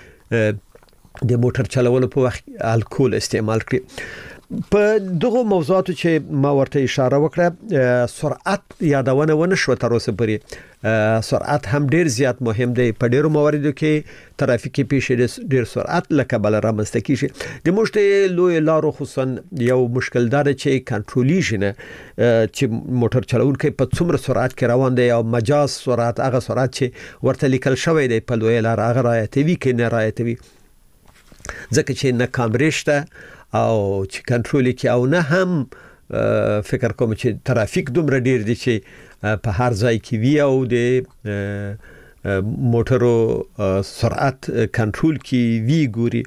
چې د موټر چلولو په وخت الکول استعمال کړي په دغه موضوعاتو چې ما ورته اشاره وکړه سرعت یادونه ونه شو تر اوسه پورې سرعت هم ډیر زیات مهم دی په ډیرو مواردو کې ترافیکي پیښې ډیر سرعت لکه بل رامنځته کیږي د موټر لوی لارو خصوصا یو مشکل دار چې کنټرولیږي نه چې موټر چلونکي په څومره سرعت کې روان دی او مجاز سرعت هغه سرعت چې ورته لیکل شوی دی په لوی لار هغه رعایتوي کې نه رعایتوي ځکه چې نه کامرې شته او چې کنټرول کې او نه هم فکر کوم چې ترافیک دومره ډیر دي چې په هر ځای کې وی او د موټرو سرعت کنټرول کې وی ګوري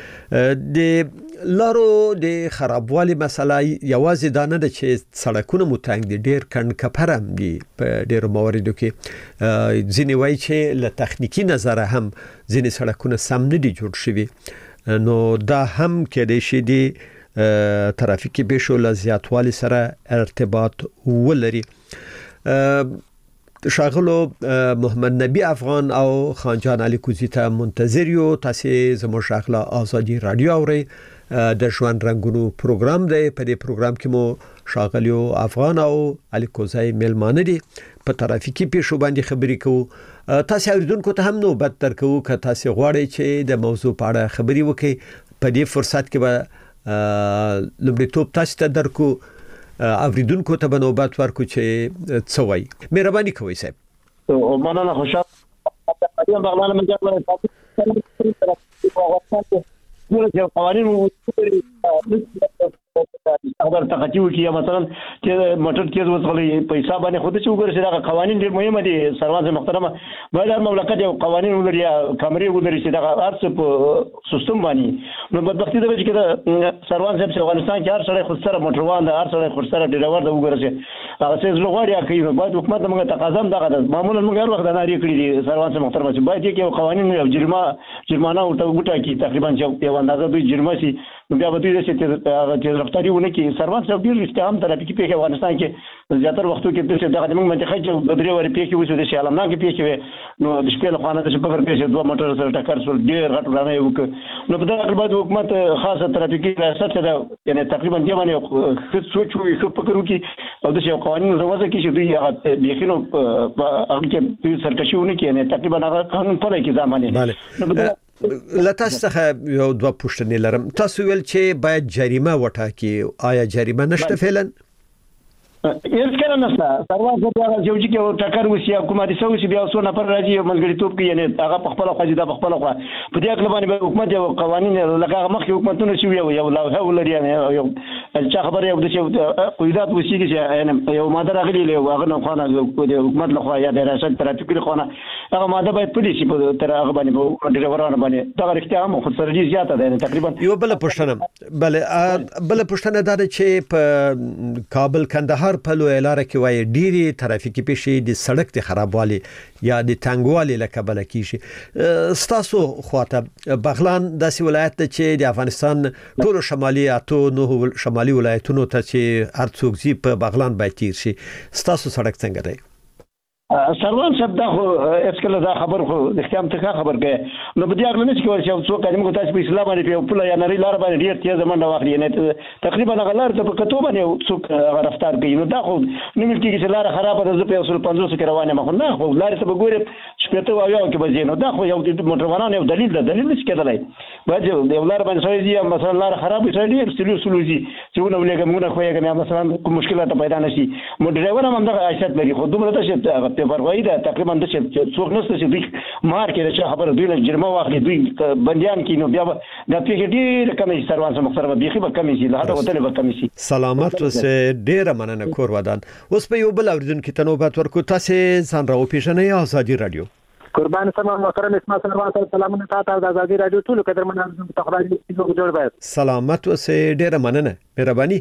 د لارو د خرابوالي مسله یوازې دا نه ده چې سړکونه مو تنګ دي ډیر کڼ کپرم دي په ډیرو مواردو کې ځینې وایي چې له تخنیکی نظره هم ځینې سړکونه سم نه دي جوړ شوي نو دا هم کېدای شي د ترافیکي پیښو له زیاتوالي سره ارتباط ولري شاغلو محمد نبی افغان او خانجان علي کوزی ته منتظر یو تاسو زموږ شاغله ازادي رادیو اوري د ژوند رنگونو پروګرام دی په دې پروګرام کې مو شاغلیو افغان او علي کوزی ملمانه دي په ترافیکي پیښو باندې خبرې کوو تاسو اوریدونکو ته هم نو بد تر کوو که تاسو غواړئ چې د موضوع په اړه خبرې وکړئ په دې فرصت کې به لومړیتوب تاسو ته درکو اوریدونکو ته به نوبت ورکو چې څه وایي مهرباني کوئ صاحب او مننه خوشحال یم بغلان مجال ټول قوانین خبر تقاطع وکي مثلا چې موټر تیز وځغلي په حساب باندې خود چې وګورئ چې دا قوانين ډېر مهمه دي سروان محترمه باید هر مملکت یو قوانين ولري کامري ولري چې دا ارڅ په سیستم باندې نو بدبختي ده چې دا سروان صاحب افغانستان کې هر سړی خود سره موټروان ده هر سړی خود سره ډرایور ده وګورئ چې هغه څه زړه غواړي کوي باید حکومت موږ تقاضا هم دغه معمولا موږ هر وخت نه لري کړی دي سروان صاحب محترمه چې باید یو قوانين یو جرمه جرمانه او ټوټه کې تقریبا یو اندازه دوی جرمه سي نو بیا به دوی چې چې رفتاری ونه کې سروان صاحب ډیر استهام ترافیکي پیښه افغانستان کې زیاتره وختو کې د دغه موږ منطقه کې بدري ور پیښه وسو د شالمنا کې پیښه نو د شپې له خوانه د شپږ پیښه دوه موټر سره ټکر سول ډیر غټ ورانه یو نو په دغه بعد حکومت خاصه ترافیکي ریاست ده یعنی تقریبا دی باندې خص سوچ وي خو فکر وکي او د یو قوانين روزه کې چې دوی هغه بيخینو هغه کې سرکشيونه کې نه تقریبا هغه قانون په لای کې ځامنه لته څخه یو دوه پوښتنې لرم تاسو ویل چې باید جریمه وټاکي آیا جریمه نشته فعلا هیڅ کله نشته سروان صاحب هغه چې چې ټکر وسی حکومت سوي چې بیا وسو نفر راځي منګړی توپ کې یعنی هغه په خپل خو د خپل خو په دې اړه باندې حکومت یو قوانين لکه مخکې حکومتونه شوی یو لوحه ولري یو چې خبره یو د قیادت وسی چې یو ماده راغلی له هغه نه خو نه حکومت له خو یا د ریاست ترافیکي خو نه هغه ماده باید پدې شي په تر هغه باندې په ډرایورانو باندې دا رښتیا هم خو سره زیاته ده تقریبا یو بل پښتنه بل بل پښتنه دا چې په کابل کندهار په لوی لار کې وای ډيري ترافیکي پیښې د سړک د خرابوالي یا د تنګوالي لکه بل کیږي ستاسو خواته بغلان داسې ولایت چې د افغانستان ټول شمالي اتو نو شمالي ولایتونو ته چې ارڅوک زی په بغلان باید تیر شي ستاسو سړک څنګه دی سروان صاحب دا خو اسکله دا خبر خو د اختیام ته خبر کې نو په دې اړه نه چې ورشي او څوک موږ تاسو په اسلام باندې په پوله یا نری لار باندې ډیر تیز منډه واخلي نه تقریبا غلار ته په کتو باندې څوک رفتار کوي نو دا خو نو ملي کې لار خرابه ده په اصل پنځوس کې روانه مخ نه خو لار ته وګورئ شپته او یو کې بځي نو دا خو یو د موټروانانو یو دلیل ده دلیل نشي کېدلای باید یو لار باندې سړی دی مثلا لار خرابه سړی ډیر سلو سلوزي چې ونه ولګم خو یې مثلا کوم مشکلات پیدا نشي مو ډرایور هم دغه عادت لري خو دومره ته چې پروايي ده تقریبا د څوک نشته چې دوی مار کې چې خبره دوی له جرمه واخلي دوی بنديان کې نو بیا د پیښې ډېر کمې سروان سره مختلفه بيخي به کمې شي له هغه وتل به کمې شي سلامت اوسه ډېر مننه کور ودان اوس په یو بل اوریدونکو ته نوبت ورکو تاسو ځان راو پیژنې ازادي رادیو قربان سما محترم اسماعیل سروان صاحب سلامونه تاسو د ازادي رادیو ټول قدرمنان ته خدای دې جوړ باید سلامت اوسه ډېر مننه مهرباني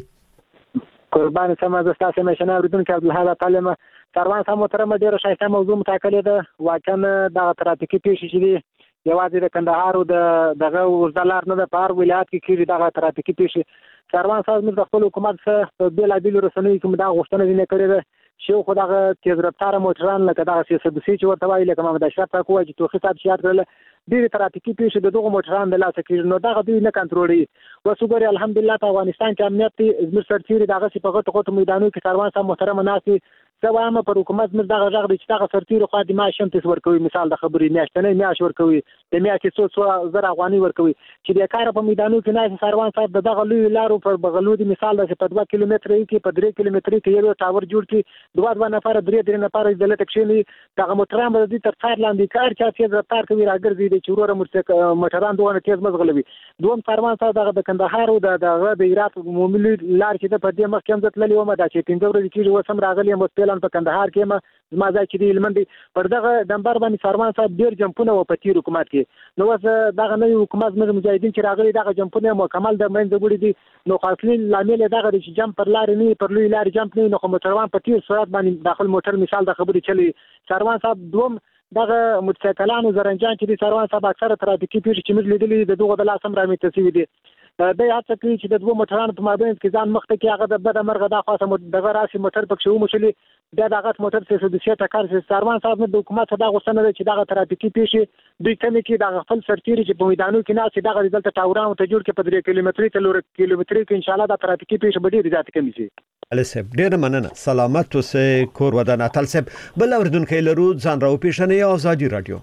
قربان سما د تاسو مشنه اوریدونکو عبدالحق تعالی سروان صاحب محترم ډیره شایسته موضوع متکلې ده واقعا د ترافیکي پیښې چې دی یوازې د کندهار او د دغه وزدلار نه د پار ولایت کې کیږي دغه ترافیکي پیښې سروان صاحب موږ د خپل حکومت سره په بیل بیل رسنۍ کې دا غوښتنه دي نه کړې ده چې خو دغه تیز رفتار موټران لکه دغه سیاسي چې ورته وایي لکه محمد اشرف تاکو چې توخي صاحب شیات کړل ډېر ترافیکي پیښې د دغه موټران د لاسه کېږي نو دغه دوی نه کنټرولوي وسوګوري الحمدلله په افغانستان کې امنیت زموږ سرتیري دغه په غټو غټو میدانونو کې سروان صاحب محترم ناسي سوامه پر حکومت مز دغه غږ چې دغه سرتیرو خو د معاش هم تس ورکوي مثال د خبرې میاشتنې معاش ورکوي د میاشتې څو څو زر افغاني ورکوي چې د کار په میدانونو کې نه سروان صاحب دغه لوی لارو پر بغلو د مثال د په دوه کیلومتر کې په درې کیلومتر کې یو ټاور جوړ کی دوه دوه نفر درې درې نفر د لټ کښینی دغه موټران د دې تر څار لاندې کار چا تیز رفتار کوي راګرځي د چورور موټران دوه تیز مزغلوي دوم سروان صاحب دغه د کندهار او دغه د عراق عمومي لار چې د په دې مخ کې هم ځتللی و ما دا چې پنځه ورځې کې وسم راغلی مو سپیلن په کندهار کې ما ځای چې دی لمندي پر دغه دمبر باندې سروان صاحب ډیر جمپونه و پتی حکومت کې نو وس دغه نوې حکومت موږ مجاهدین چې راغلي دغه جمپونه مکمل د منځ وړي دي نو خاصلي لامل دغه چې جمپ پر لار نه پر لوی لار جمپ نه نو موټروان په تیر سرعت باندې داخل موټر مثال د خبرې چلی سروان صاحب دوم دغه موټرسایکلانو زرنجان چې دي سروان صاحب اکثره ترافیکي پیښې چې موږ لیدلې د دغه د لاسم رامې تسوي دي د هڅه کوي چې د دوه موټرانو په مابین کې ځان مخته کې هغه د بد مرغه د خاصه دغه راسي موټر پکې ومشلې د دغه موټر څه د سیټه کار چې سروان صاحب د حکومت دا غوښتنه ده چې دغه ترافیکي پیښې دوی کمی کې د خپل سرتیري چې په میدانو کې ناسي دغه دلته ټاورانو ته جوړ کې په درې کیلومتري ته لور کیلومتري کې ان شاء الله د ترافیکي پیښې به ډېر زیات کمی شي علي صاحب ډېر مننه سلامت اوسه کور ودان اتل صاحب بل اوردونکو لرو ځان راو پیښنې ازادي رادیو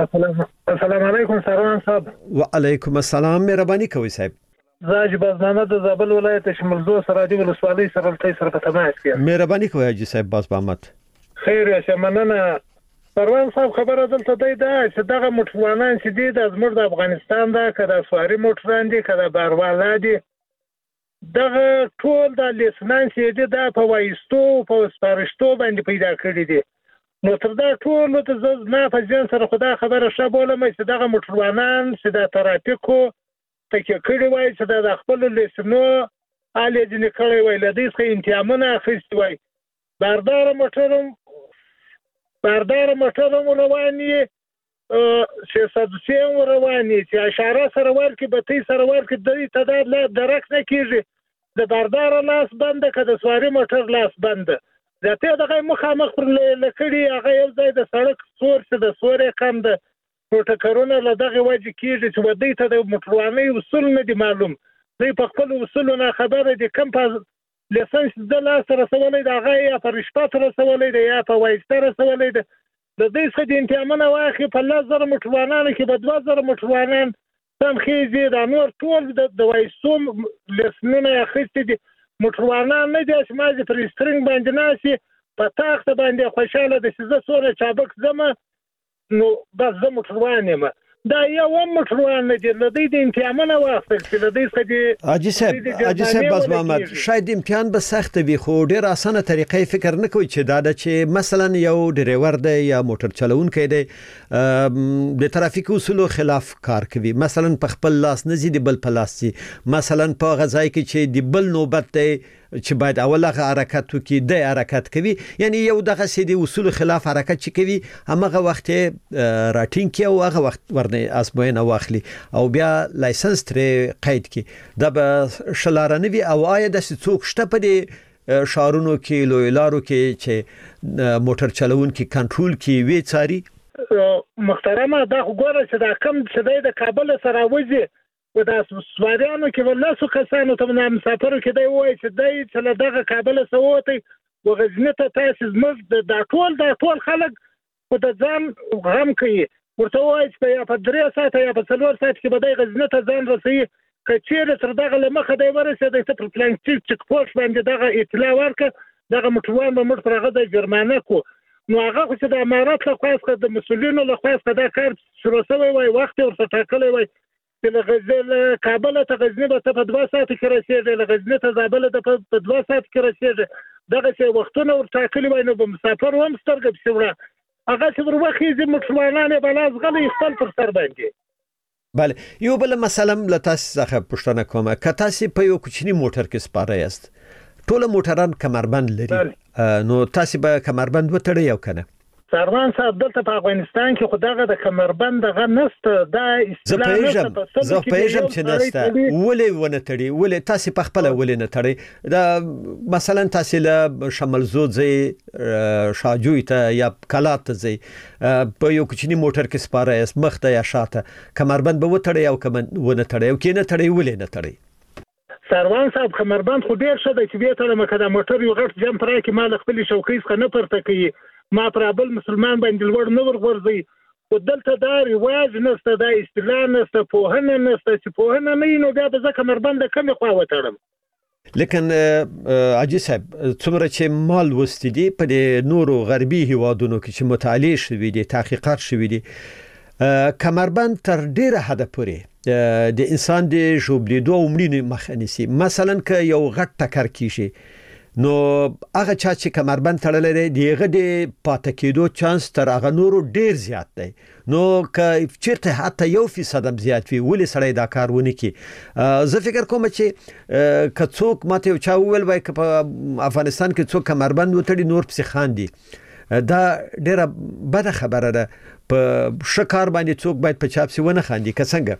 السلام علیکم سروان صاحب وعلیکم السلام مهرباني کوي صاحب زاج بازنامه د زابل ولایت شمال دو سرادي ولسوالۍ سره تل سره په تماس کې مهرباني کوي حاجی صاحب باز بامت خیر یا شمننه سروان صاحب خبره دلته دی دا چې دغه موټروانان چې دي د زموږ د افغانستان دا کده سواری موټران دي کده باروالا دي دغه ټول د لیسنانس یې د په وایستو په سپارښتو باندې پیدا کړی دي. نو تر دا ټول ته زه نه په ځان سره خدا خبره شابهولم چې دغه موټروانان چې د ترافیکو تکه کړی وای چې د خپل لیسنو علي ځنې کړی وای لدې څخه انتقامونه اخیستي وای. باردار موټرم باردار موټرم رواني چې سدسیم رواني چې اشاره سره ورکې به تی سره ورکې د تعداد لا درک نه کیږي. د باردار لاس بند کده سواری موټر لاس بند ذاته دغه مخامخ پر لکړي هغه یو ځای د سړک سور څخه د سورې کم د پروتوکولونه له دغه وجه کیږي چې ودی ته د موټروانۍ اصول نه دي معلوم. دوی په خپل اصولونه خبره دي کم په لیسنس د لاس رسولې د هغه یا په رشوت رسولې دی یا په وایسته رسولې دی. د دې څخه د انتقامونه واخې په لس زره موټروانانو کې به دوه زره موټروانان تمخیزي د نور ټول د وایسو لیسنونه اخیستي دي. موټروانان نه دي چې مازې پر سټرینګ باندې ناسي په تخت باندې خوشاله د سزا سوره چابک زمه نو بس زه موټروان یم. دا یو موټروان نه دی د دې امتحانونه واخیستل چې د دې څخه دی حاجی صاحب حاجی صاحب باز محمد شاید امتحان به سخت وي خو ډیر اسانه طریقې فکر نه کوي چې دا د چې مثلا یو ډرایور دی یا موټر چلوونکی دی د ترافیک اصولو خلاف کار کوي مثلا په خپل لاس نه زی دی بل په لاس سي مثلا په غځای کې چې دی بل نوبت دی چې باید اوله حرکت وکړي د حرکت کوي یعنی یو دغه سي دی اصول خلاف حرکت چې کوي هغه وخت راټینګ کې او هغه وخت ورنه اسموینه واخلي او بیا لایسنس ترې قید کی د شلارنوي او آیا د څوک شته په دې شارونو کې لویلارو کې چې موټر چلون کې کنټرول کې وی چاري. محترمه دا وګوره چې دا کم چې د کابل سره وځي و د سواریانو کې ولاسو کسانو ته نه مسافرو کې دی وای چې دی چې دغه کابل سووتي و غزنی ته تاسو زموږ د ټول د ټول خلک په د ځان غم کوي ورته وای چې په درې ساعته یا په څلور ساعت کې به د غزنی ته ځان رسي کچېره تر دغه لمخه دی ورسېد د پر پلانټیک چک پوسټ باندې دغه اطلاع ورکړه دغه موټروان به موږ پرغه د جرمانه کو نو هغه چې د امارات له خوا څخه د مسولینو له خوا څخه دا کار شروع شوی وای وخت ورته ټاکلی وای چې له غزل کابل ته غزنی به په دوه ساعت کې رسیږي له غزنی ته زابل ته په دوه ساعت کې رسیږي دغه څه وختونه ورته ټاکلی وای نو به مسافر هم سترګې بسوړه هغه چې ورخه یې موټروانانه بلاز غلي خپل پر سر باندې. بله یو بل مثلا لتاس څخه پښتنه کومه که تاسو په یو کوچنی موټر کې سپاره یاست ټول موټران کمربند لري نو تاسو به کمربند وتړئ یو کنه سروان صاحب دلته په افغانستان کې خدغه د کمربند غ نست دا اسلام نست زه پېژم چې نست ولې ونه تړي ولې تاسو په خپل ولې نه تړي دا مثلا تاسو له شمال زوځي شاجوی ته یا کلات ته زی په یو کوچنی موټر کې سپاره اس مخته یا شاته کمربند به وتړي او کمن ونه تړي او کې نه تړي ولې نه تړي. سروان صاحب کمربند خو ډیر شه د چې به ته مکه موټر یو غټ جمپ راکې مال خپل شوکې څخه نه پرته کوي ما پرابل مسلمان باندې لوړ نه ورغورځي او دلته دا رواج نشته دا اصطلاح نشته پوهنه نشته چې پوهنه نه نو بیا به ځکه کمربند کم خو وتړم. لیکن حاجی صاحب څومره چې مال وستدي په نورو غربي هیوادونو کې چې مطالعه شوي دي تحقیقات شوي دي کمربند تر ډیره حد پورې د انسان د ژوبلیدو او مړینې مخه نیسي. مثلا که یو غټ ټکر کیږي نو هغه چا چې کمربند تړلی دی دغه د پاتې کېدو چانس تر هغه نورو ډیر زیات دی نو که چیرته حتی یو فیصد هم زیات وي ولې سړی دا کار ونه کړي. زه فکر کوم چې که څوک ماته یو چا وویل وای که په افغانستان کې څوک کمربند وتړي نور پسې خاندي دا ډیره بده خبره ده په شکار باندې څوک باید په چاپسي ونه خاندي که څنګه.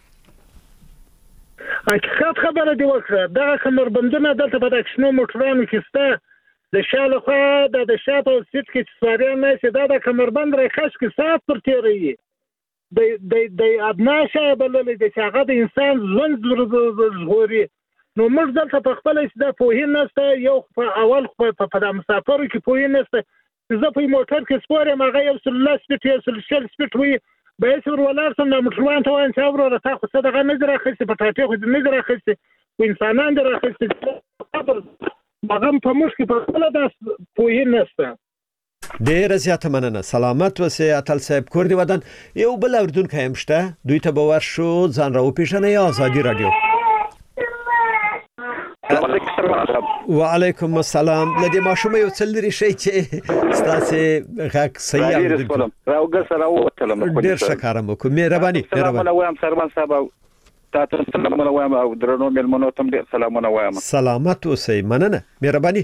حقیقت خبره دی وکړه دا کمربندونه دلته په دښنو موټرانو کې سته د شاله خو د د شاته سیټ کې سواريان نه سي دا د کمربند راخښ کې سات پر تیری د د د ادناشه بللې د هغه د انسان ژوند زغوري نو موږ دلته په خپل استدا پوهې نسته یو په اول په په مسافرو کې پوهې نسته زه په موټر کې سپورم هغه یو سل سپیټ یو سل شل سپیټ وي به څور ولر سم د موټروان ته وان چې ورو راته خو صدقه نه راخسته په ټاټه خو نه راخسته و انسانان راخسته مغم په مشکل په خپل د پوهې نسته. ډیر زیاته مننه سلامت وسه اتل صاحب کور دی ودان یو بل اردوونکی هم شته دوی ته باور شو ځان راو پیژنې آزادی رادیو. وعلیکم السلام. لدې ماشوم یو څل لري شي چې ستاسو غږ صحیح اوري. راوګه سره وته ډیر شکرم وکم. مهرباني مهرباني وایم سروان صاحب تاسو سلامونه وایم او درنو ملمنو ته ډیر سلامونه وایم. سلامت اوسئ. مننه. مهرباني.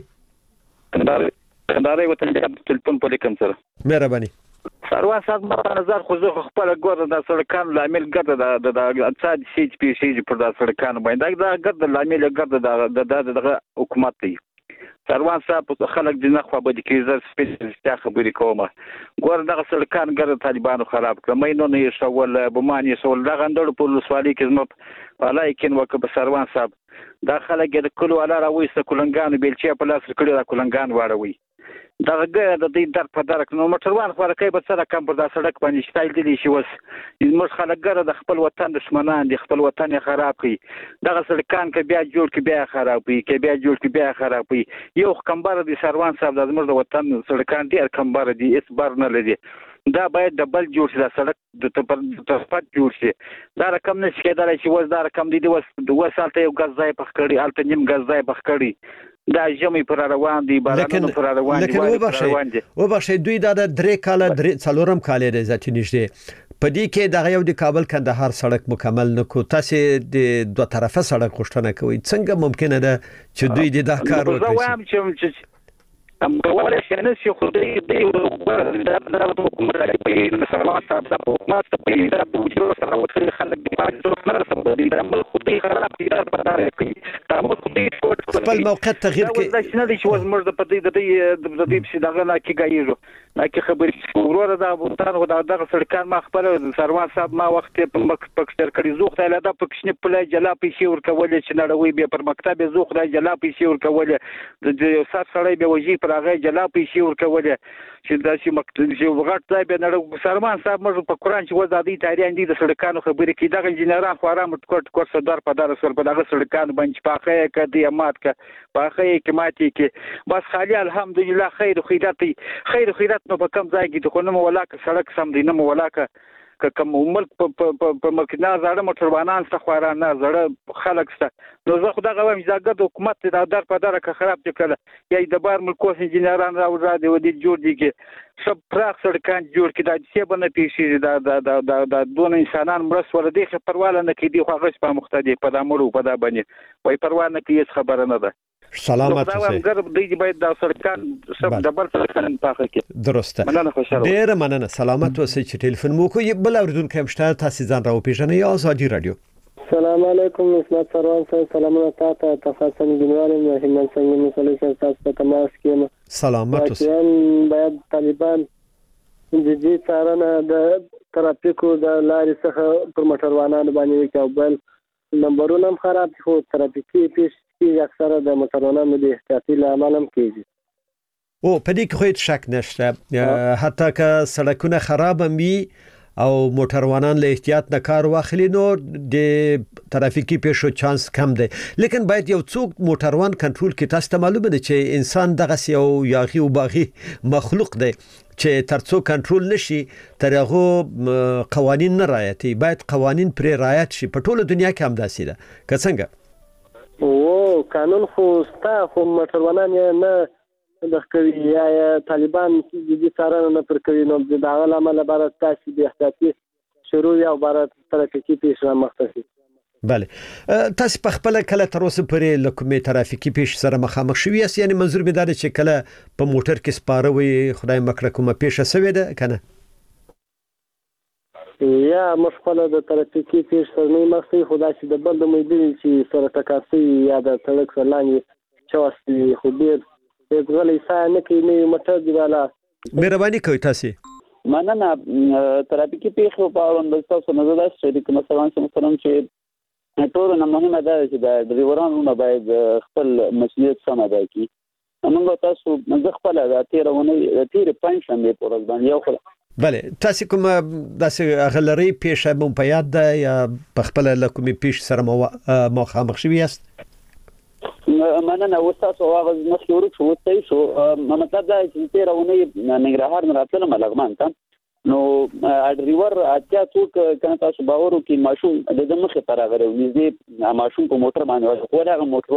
کنداري کنداري وطن دې تلیفون په لیکم سره. مهرباني. سروان صاحب په نظر خو زه خپل ګور د سړکان لامل ګرځه د د اقتصاد سي پی سي پر د سړکان باندې دا ګرځه لامل ګرځه د د حکومت دی. سروان صاحب خلک د نخوا به د کیزر سپیشلیسټ خبرې کومه ګور دغه سړکان ګرځه طالبانو خراب کړ مې نه یې شول بمانی شول دغه اندړ په لسوالي کې زما ولیکن وکړه سروان صاحب دا خلک د کلو اله راوېسته کولنګانو بیلچې په لاس کړي دا کولنګان واړوي دا ګه د دې در په درک نو موټروان خو راکې به سره کم پر دا سړک باندې شتایل دي شي وس موږ خلک ګره د خپل وطن دشمنان دي خپل وطن خراب کړي دغه سړکان کې بیا جوړ کې بیا خراب کړي کې بیا جوړ کې بیا خراب کړي یو کمبر دي سروان صاحب د موږ د وطن سړکان ډیر کمبر دي اس بار نه لدی دا باید ډبل جوړ شي دا سړک د ترپټ جوړ شي دا رقم نشي کېدای چې وز دا رقم دي د وس د وسالته یو غز ځای پخ کړي الته نیم غز ځای پخ کړي دا جمعي پر روان دي بارانونو پر روان دي لکه وبخښئ دوی دا د درې کاله درې څلورم کال دی ذاتي نشته په دې کې دغه یو د کابل کندهار سړک مکمل نکو تاسو د دوه طرفه سړک غوښتنه کوي څنګه ممکنه ده چې دوی د دا کار وکړي؟ زه وایم چې ام کوله چې نه شي خو دې دې د حکومت په سروان صاحب د حکومت په دې د وجود سره وکړي خلک د پاجو نه سره د عمل خو دې خراب دي په دار کې تاسو خو دې خپل موقعیت تغییر کوي دا چې نه دي چې موږ د پدې د دې د دې چې دغه نه کې گایو نه کې خبرې ورور دا بوتان خو دغه سړکان ما خپل سروان صاحب ما وخت په پکشتر کړي زوخ ته لاده پکشنه په جلا پیسې ورکول چې نړوي به پر مکتب زوخ د جلا پیسې ورکول د یو سات سړی به وجي پر هغه جلا پیسې ورکول چې دا چې مکتب چې وغټ ځای به نړو سروان صاحب موږ په قران چې وزادي تاریخ دي د سړکانو خبرې کې دغه انجنیران خو آرام ټکټ کور صدر په دار سر په دغه سړکانو باندې پاخه کړي مات ک پاخه کې ماتي کې بس خالي الحمدلله خیر خیرات خیر خیرات نو په کم ځای کې خو نه ولاک سړک سم دی نه ولاک که کوم ملک په مکنا زړه موټروانان څخه خوران نه زړه خلک څخه نو زه خدای غواړم چې دا حکومت د در په دره کې خراب کړي یا د بار ملکو انجنیران راو را دی ودی جوړ دي کې سب پراخ سړکان جوړ کړي د څه بنه پیښې دا د د د دون انسانان مرس ور دي خو پرواله نه کړي خو هغه په مختدي په دامړو په دا باندې وای پرواله نه کړي خبره نه ده. سلامت اوسئ. دا ګر دی باید دا سړکان سب دبل سړکان پاخه کې درسته. ډیر مننه. سلامت اوسئ. چې ټلیفون مو کوی بل اوریدونکو هم شته تاسو ځان راو پیژنئ یا ازادي رادیو. السلام علیکم اسمت سروان صاحب سلامونه تاسو ته تفاصیل جنواري مهمن څنګه مسلې تاسو په تماس کې سلامت اوسئ. باید طالبان د دې څارنه د ترافیکو د لارې څخه پر موټروانانو باندې کې بل نمبرونه هم خراب شو ترافیکي پیښ کې اکثره د موټروانانو د احتیاطي لامل هم کېږي. او په دې کې خو هیڅ شک نشته حتی که سړکونه خراب هم وي او موټروانان له احتیاط نه کار واخلي نو د ترافیکي پیښو چانس کم دی لیکن باید یو څوک موټروان کنټرول کړي. تاسو ته معلومه ده چې انسان دغه یو یاغي او باغي مخلوق دی چې ترڅو کنټرول نشي تر هغه قوانین نه رعایتي باید قوانین پر رعایت شي. په ټوله دنیا کې هم داسې ده که څنګه او قانون خو ستا خو موټروانان نه د کوي یا طالبان د دې څارنه نه پر کوي نو د هغه لامل عبارت تاسو د احتیاطي شروع یا عبارت ترافیکي پیښه مختصي. بله تاسو په خپل کله تر اوسه پرې لکومې ترافیکي پیښ سره مخامخ شوی یاست یعنی منظور مې دا دی چې کله په موټر کې سپاره وي خدای مکړه کومه پیښه سوې ده کنه یا مخفله د ترافیکي پیښ سره نه مخسي خدای چې د بل د مېدل چې سره تکاسي یا د تلک سلانې چوستي خو ډیر د غلې سا نه کې نه مټر دی والا مهرباني کوي تاسو مننه. ترافیکي پیښو په اړه د تاسو نظر راځي چې مثلا څنګه چې ټول نه مهمه ده چې د ډرایورانو باید خپل مسؤلیت سم ادا کړي. موږ تاسو د خپل د تیرونه تیر پنځه شنبه پر ورځ باندې یو خل بله تاسو کوم داسې غلري پیښه مو په یاد ده یا په خپل لکومې پیښ سره مخامخ شوی یاست؟ مننه وستاسو هغه مخکې ورک شو وستای شو مطلب دا چې تیرونه ننګرهار نه راتلم لغمان ته نو ډرایور اتیا څوک کنه تاسو باور وکي ماشوم د مخه پر راغلی نږدې ماشوم په موټر باندې خو هغه موټروان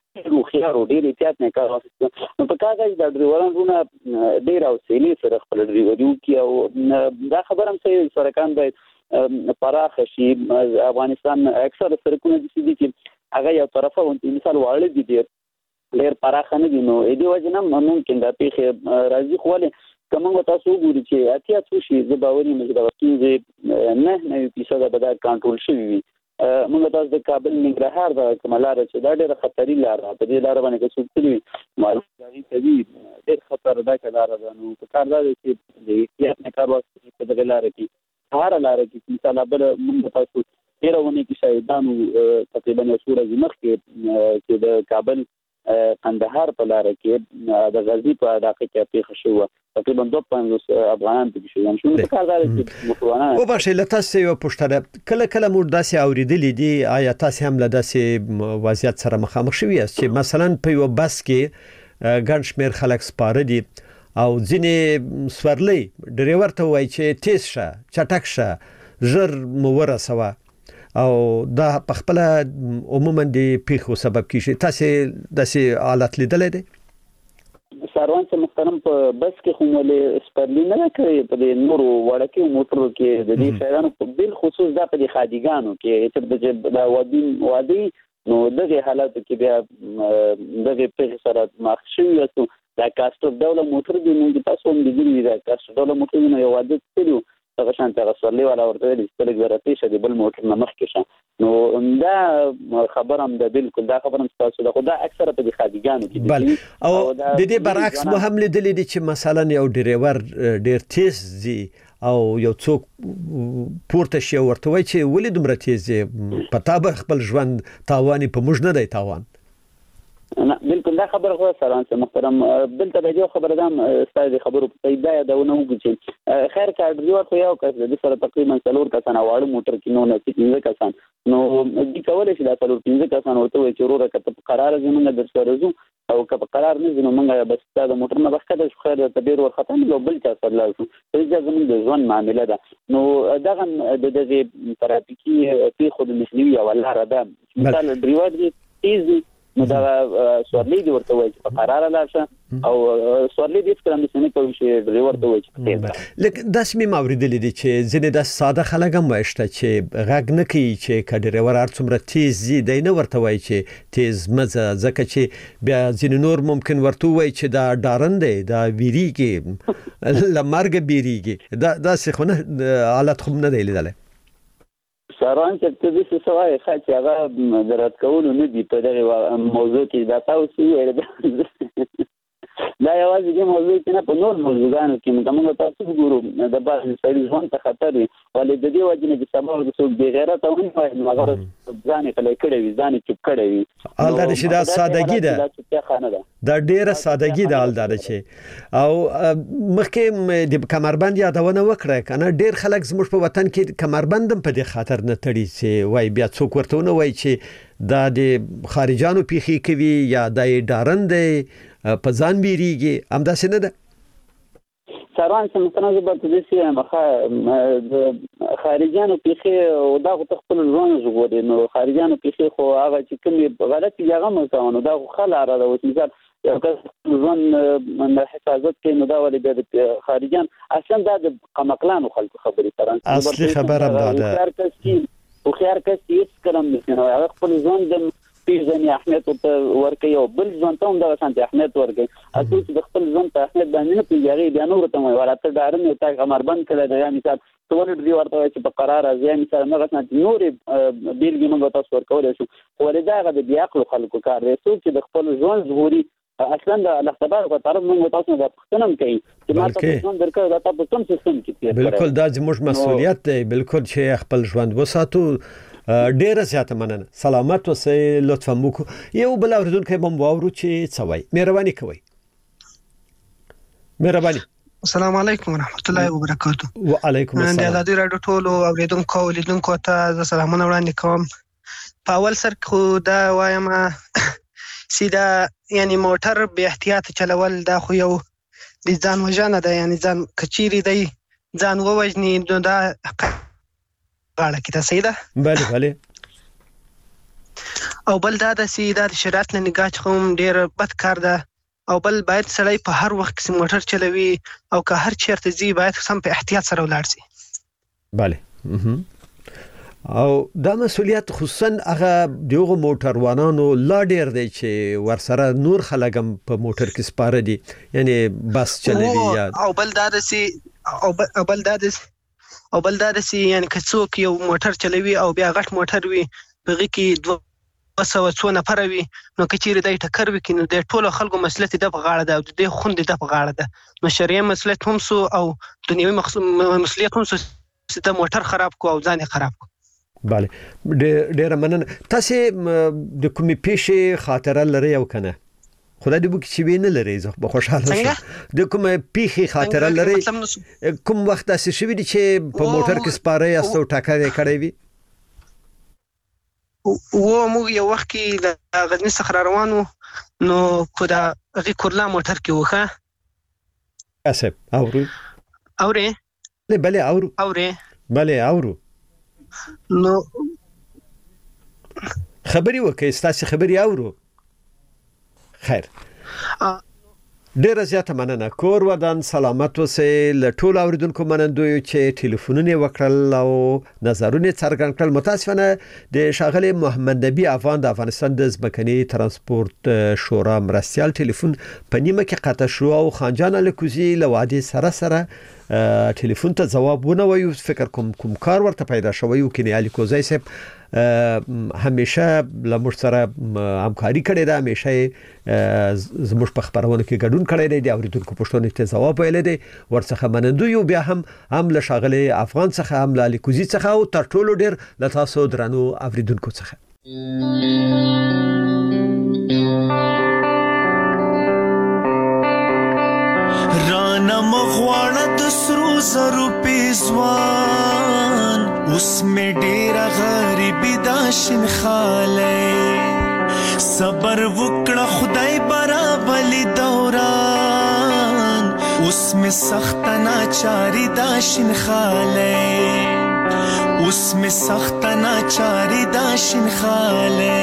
نو خيار ډیر احتیاط نه کار واسطه نو په کاغذ د ډریورانو ډیر او سیلی سره خپل ډریوري کی او دا خبره هم چې سرکان باید پراخ شي افغانستان اکثر سرکونه دي چې هغه یو طرفه ونتی مثال واړه دي ډیر ډیر پراخ نه دي نو دې وجه نه ممکن دا پیخه راځي خو له کومه تاسو وګورئ چې اتیا څو شي د باوري مې دا وکړي نه نه پیسه دا به کنټرول شي موږ تاسو د کابل ننګرهار د کملار چې دا ډېر خطري لار ده په دې لار باندې کې څوک تللی معلوماتي کوي ډېر خطر ده کلار ده نو په کار ده چې د احتیاط نه کار واسطه په دغه لار کې هر لار کې مثال بل موږ تاسو ډېرونه کې شاهدانو تقریبا یو څو ورځې مخکې چې د کابل قندهار په لار کې د غزنی په علاقه کې پیښه شوه تقریبا دوه پنځوس افغانان پکې شو يعني شنو په کار ده چې مخوانه او باشه لته یو پښتنه کله کله مور داسې اوریدلې دي آیا تاسو هم له داسې وضعیت سره مخامخ شوي یاست چې مثلا په یو بس کې ګڼ شمېر خلک سپاره دي او ځینې سورلي ډریور ته وایي چې تیز شه چټک شه ژر مو ورسوه او دا په خپل عموما د پیښو سبب کیږي تاسو داسې حالت لیدلې دي ساروان چې محترم په بس کې خو ولې سپرلی نه کوي په دې نورو وړکیو موټرو کې د دې شهرانو په بل خصوص دا په دې خادیګانو کې چې د وادي وادي نو دغه حالت کې بیا دغه پیښه سره مخ شوی یو دا کاستو دوله موټر دی نو تاسو هم دې دا کاستو دوله موټر نه یو وادي تلو څنګه شان ته سورلي والا ورته د ستلګ ورته شه د بل موټر نه مخ کې شه نو دا خبر هم د بالکل دا خبر هم تاسو د خدا اکثره په خادیګانو کې بل او د دې برعکس مو هم لیدل دي چې مثلا یو ډریور ډیر تیز دی او یو څوک پورته شي ورته وای چې ولې دومره تیز دی پتا به خپل ژوند تاواني په موږ نه دی تاوان نه بالکل دا خبره خو سره محترم بل ته یو خبره ده ستاسو خبرو په دا یادونه وکړي خیر کار دی ورته یو کس د سره تقریبا څلور کسان واړو موټر کې نو نه پنځه کسان نو دې کولای شي دا څلور پنځه کسان ورته وي چې وروره کته قرار زمونږ د سره زو او که قرار نه زنه مونږه بس دا موټر نه بخښه د خیر ته ډیر ورخته نو بل څه سره لاسو دا زمونږ د ځوان معاملې ده نو دغه د دغه ترافیکي پیښو د مخنیوي او لاره ده مثال ډریور دی تیز نو دا سورلي دی ورته وایي چې په قرار لاشه او سورلي دی څنګه څنګه کوي چې ډریور ته وایي چې لکه داس می موریدل دي چې ځینې د ساده خلک هم وایشته چې غږ نه کوي چې کډ ډریور ارڅومره تیز دی دی نه ورته وایي چې تیز مزه ځکه چې بیا ځینې نور ممکن ورته وایي چې دا ډارن دی دا ویریږي لمرګ بیریږي دا داسې خو نه حالت خو نه دی لیدل ساران چې د دې سوای خاصه هغه درات کول نه دی په دغه موضوع کې دا تاسو ویل دا یوازې د موضوع کې نه په نور موضوعانو کې موږ تاسو ګورو د بعض سړي ژوند ته خطر وي ولې د دې وجه نه چې سبا د څوک بې غیرت او نه مګر ځان کله کړی وي ځان چوپ کړی وي الدا چې دا سادهګي ده دا ډیره سادهګي ده الدا چې او مخکې د کمربند یادونه وکړه کنه ډیر خلک زموږ په وطن کې کمربندم په دې خاطر نه تړي چې وای بیا څوک ورته نه وای چې دا د خارجانو پیخي کوي یا د ډارند په ځان بیریږي هم داسې نه ده ساروان چې مثلا زه به د سي مخه خارجانو پیخي او دا خپل ځوان زغوري نو خارجانو پیخي خو هغه چې کوم غلط یغه مزونه دا خلاره ده او چې یو کس ځوان من حفاظت کوي نو دا ولې د خارجان اصلا دا د قمقلانو خلکو خبري تران اصلي خبره ده خيار کس کی خو خيار کس هیڅ کلم نشي هغه خپل ځوان د پیژنې اهمیت ورته ورکوي او بل ځوان ته هم دغه شانتي اهمیت ورکوي اته چې د خپل ځوان ته اهمیت باندې نه پیژني بیا نور ته وایي ورته ډارن یو تا کمربند کړی دی یا مثال ټول دی ورته چې په قرار ازیا مثال نه غوښنه نور بیلګې موږ تاسو ورکول شو ولې دا د بیا خپل خلکو کار دی چې د خپل ځوان ظهوري اصلا د الله تبارک وتعالى موږ تاسو نه پښتنم کوي چې ما تاسو څنګه درکړه دا تاسو کوم سیستم کې بالکل دا زموږ مسؤلیت دی بالکل چې خپل ژوند وساتو ډیره زیاته مننه سلامت اوسئ لطفا موږ یو بل اوریدونکو هم واورو چې څه وایي مهرباني کوئ مهرباني السلام علیکم ورحمت الله وبرکاته وعلیکم السلام د ازادي رادیو ټولو اوریدونکو ولیدونکو ته سلامونه وړاندې کوم په اول سر خو دا وایم سیدا یعنی موټر به احتیاط چلول دا خو یو د ځان وژنه ده یعنی ځان کچيري دی ځان ووجني نو دا غاړه کې ته سیدا بله بله او بل دا د سي د شریعت له نگاه څخه ډیر بد کار ده او بل باید سړی په هر وخت کې موټر چلوي او که هر چیرته ځي باید سم په احتیاط سره ولاړ شي. bale او دا مسؤلیت خصوصا هغه دغه موټروانانو لا ډیر دی چې ورسره نور خلګم په موټر کې سپاره دي یعنی بس چلوي یا او بل دا د سي او بل دا د او بل دا د سي یعنی که څوک یو موټر چلوي او بیا غټ موټر وي بغي کې دوه سوه څو نفر وي نو کچېرې دای ټکر وکړي نو د ټولو خلکو مسؤلیت د په غاړه ده او د خوندې د په غاړه ده نو شرعي مسؤلیت هم سو او دنیوي مسؤلیت هم سو چې د موټر خراب کو او ځان خراب کو. bale ډیر مننه. تاسو د کومې پیښې خاطره لري او کنه؟ خدای دې وکړي چې وینې لري زه به خوشاله شم. د کومې پیښې خاطره لري کوم وخت تاسو شوی دي چې په موټر کې سپاره یاستو ټاکرې کړې وي؟ و موږ یو وخت کې د غزنی څخه روانو نو کو دا غي کورلا موټر کې وخه اسف اورو اوري له bale اورو اوري bale اورو نو خبري وکي ستاسو خبري اورو خیر ډیر زیاته مننه. کور ودان سلامت اوسئ. له ټول اوریدونکو منندوی چې ټلیفونونه وکړل او نظرونه څرګند کړل. متاسفانه د شاغلي محمد نبی افغان د افغانستان د ځمکني ترانسپورت شورا مرستيال ټلیفون په نیمه کې قطع شو او خانجان الکوزي له وادي سره سره ټلیفون ته جواب ونه وایو. فکر کوم کوم کار ورته پیدا شوی او کني الکوزي صاحب همیشه لمر سره همکاري کړې ده، همیشه زموږ په خبرونه کې ګډون کړی دی. د اوریدونکو پوښتنې ته جواب ویل دی، ورڅخه منندوی او بیا هم هم له شاغلي افغان څخه هم له الکوزي څخه او تر ټولو ډیر له تاسو درنو اوریدونکو څخه. رانا مغواړه د سرو زرو پیزوان اوس مې ډېره غریبي دا شین خالی صبر وکړه خدای برابلی دوران اوس مې سخته ناچاري دا شین خالی اوس مې سخته ناچاري دا شین خالی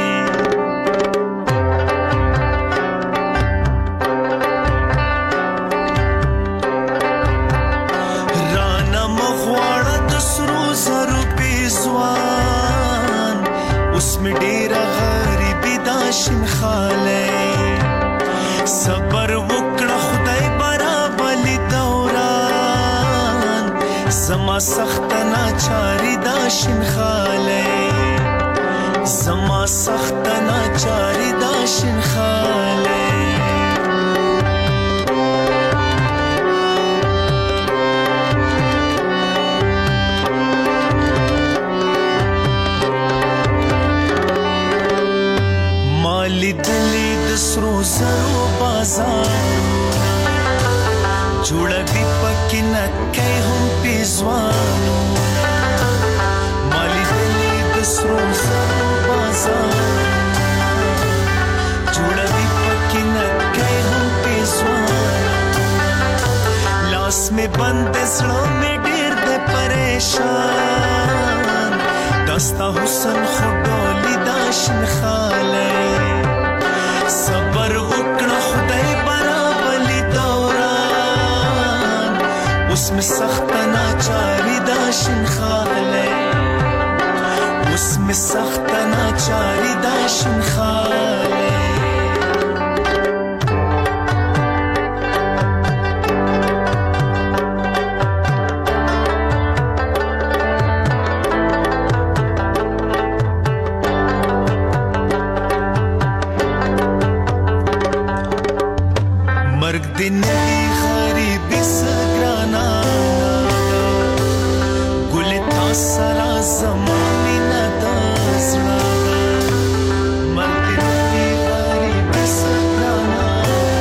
شین خاله صبر وکړه خدای برابلی دوران زما سخت ناچاری دا شین خاله زما سخت ناچاری دا شین خاله دلی د سرو زرو بازارونه جوړوي پکې نکې هم پیزوانونه مالی دلی د سرو زرو بازارونه جوړوي پکې نکې هم پیزوانونه لاس مې بند زړه مې ډېر د پریشان دستا حسن خډولي دا شین خاله صبر وکړه خدای برابلی دوران اوس مې سخت ناچاری دا شین خاله اوس مې سخت ناچاری دا شین خاله دنی غریبی سگرانا گلی تا سرا زمانی ندازنا مرد دنی غریبی سگرانا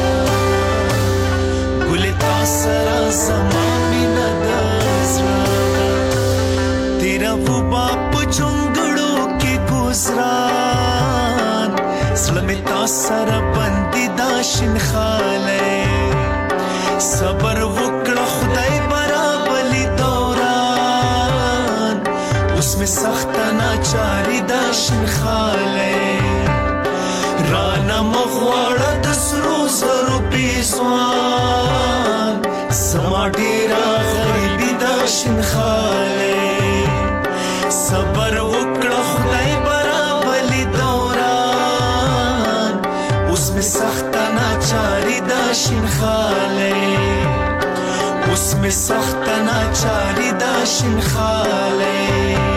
گلی تا سرا زمانی ندازنا تیرا وہ باپ جنگڑوں کی گزران سلمی تا سرا بندی داشن خالے صبر وکړه خدای برابلی دوران اوس مې سخت ناچاری دا شین خاله سوال سما ډیرا غریبی دا شنخاله صبر وکړه خدای برابر دوران اوس می سخت ناچاری دا شنخاله اوس می سخت ناچاری دا شنخاله